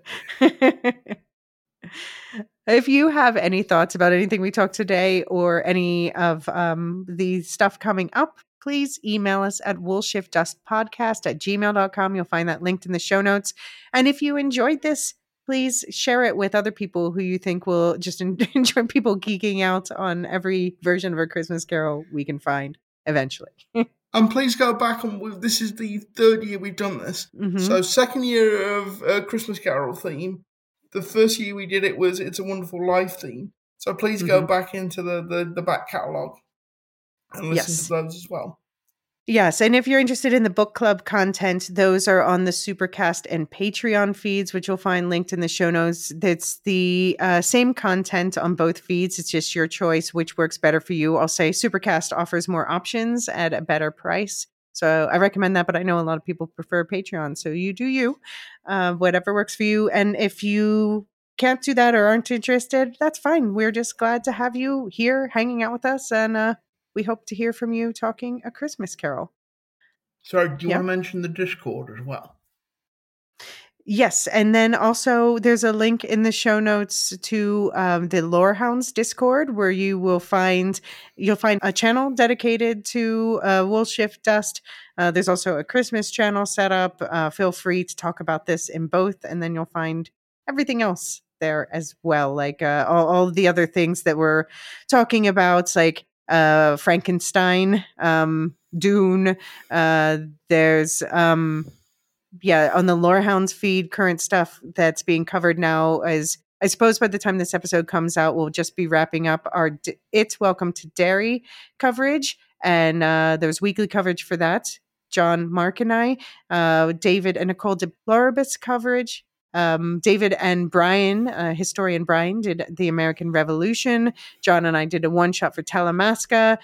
If you have any thoughts about anything we talked today or any of the stuff coming up, please email us at woolshiftdustpodcast@gmail.com. You'll find that linked in the show notes. And if you enjoyed this, please share it with other people who you think will just enjoy people geeking out on every version of A Christmas Carol we can find eventually. And please go back and this is the 3rd year we've done this. Mm-hmm. So 2nd year of Christmas Carol theme. The 1st year we did it was It's a Wonderful Life theme. So please go back into the back catalogue and listen to those as well. Yes, and if you're interested in the book club content, those are on the Supercast and Patreon feeds, which you'll find linked in the show notes. It's the same content on both feeds. It's just your choice which works better for you. I'll say Supercast offers more options at a better price. So I recommend that, but I know a lot of people prefer Patreon. So you do you, whatever works for you. And if you can't do that or aren't interested, that's fine. We're just glad to have you here hanging out with us, and we hope to hear from you talking A Christmas Carol. Sorry, do you want to mention the Discord as well? Yes, and then also there's a link in the show notes to the Lorehounds Discord, where you'll find a channel dedicated to Woolshift Dust. There's also a Christmas channel set up. Feel free to talk about this in both, and then you'll find everything else there as well, like all the other things that we're talking about, like Frankenstein, Dune. There's on the Lorehounds feed, current stuff that's being covered now. As I suppose by the time this episode comes out, we'll just be wrapping up our It's Welcome to Derry coverage, and there's weekly coverage for that. John, Mark, and I, David and Nicole de Pluribus coverage. David and Brian, historian Brian, did the American Revolution. John and I did a one-shot for Talamasca.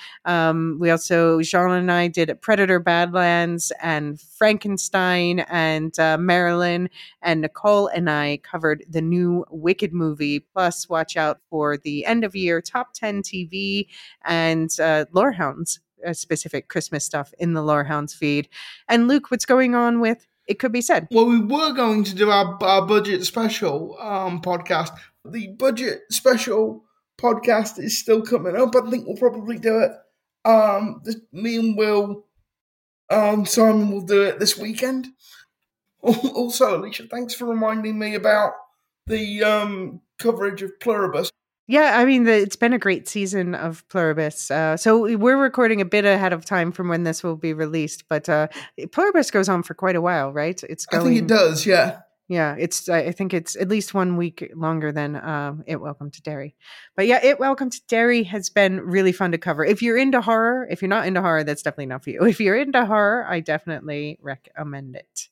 Jean and I did Predator Badlands and Frankenstein, and Marilyn and Nicole and I covered the new Wicked movie. Plus, watch out for the end-of-year Top 10 TV and Lorehounds specific Christmas stuff in the Lorehounds feed. And Luke, what's going on with It Could Be Said? Well, we were going to do our budget special podcast. The budget special podcast is still coming up. I think we'll probably do it. Me and Will, Simon will do it this weekend. Also, Alicia, thanks for reminding me about the coverage of Pluribus. Yeah, I mean, it's been a great season of Pluribus. So we're recording a bit ahead of time from when this will be released, but Pluribus goes on for quite a while, right? I think it does, yeah. Yeah, I think it's at least 1 week longer than It Welcome to Derry. But yeah, It Welcome to Derry has been really fun to cover. If you're into horror, if you're not into horror, that's definitely not for you. If you're into horror, I definitely recommend it.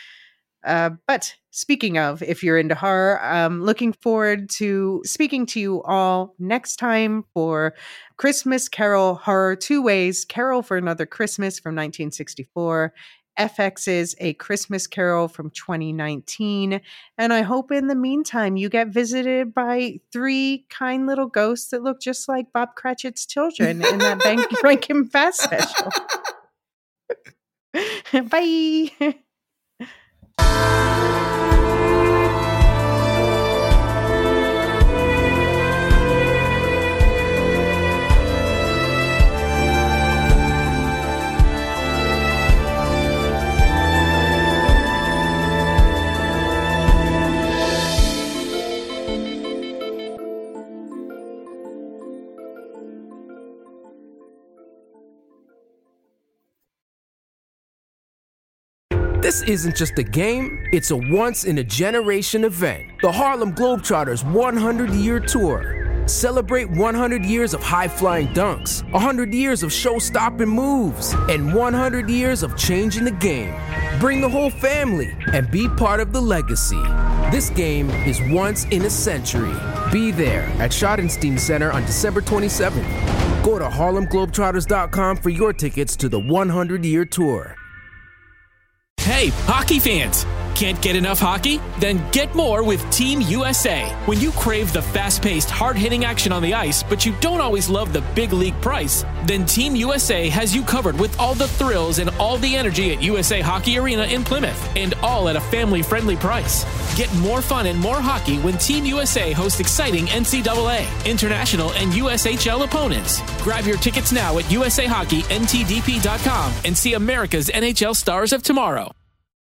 But speaking of, if you're into horror, I'm looking forward to speaking to you all next time for Christmas Carol Horror 2 Ways, Carol for Another Christmas from 1964, FX's A Christmas Carol from 2019. And I hope in the meantime you get visited by 3 kind little ghosts that look just like Bob Cratchit's children in that Rankin Bass special. Bye! This isn't just a game, it's a once-in-a-generation event. The Harlem Globetrotters 100-year tour. Celebrate 100 years of high-flying dunks, 100 years of show-stopping moves, and 100 years of changing the game. Bring the whole family and be part of the legacy. This game is once in a century. Be there at Schottenstein Center on December 27th. Go to HarlemGlobetrotters.com for your tickets to the 100-year tour. Hey, hockey fans! Can't get enough hockey? Then get more with Team USA. When you crave the fast-paced, hard-hitting action on the ice, but you don't always love the big league price, then Team USA has you covered with all the thrills and all the energy at USA Hockey Arena in Plymouth, and all at a family-friendly price. Get more fun and more hockey when Team USA hosts exciting NCAA, international, and USHL opponents. Grab your tickets now at USAHockeyNTDP.com and see America's NHL stars of tomorrow.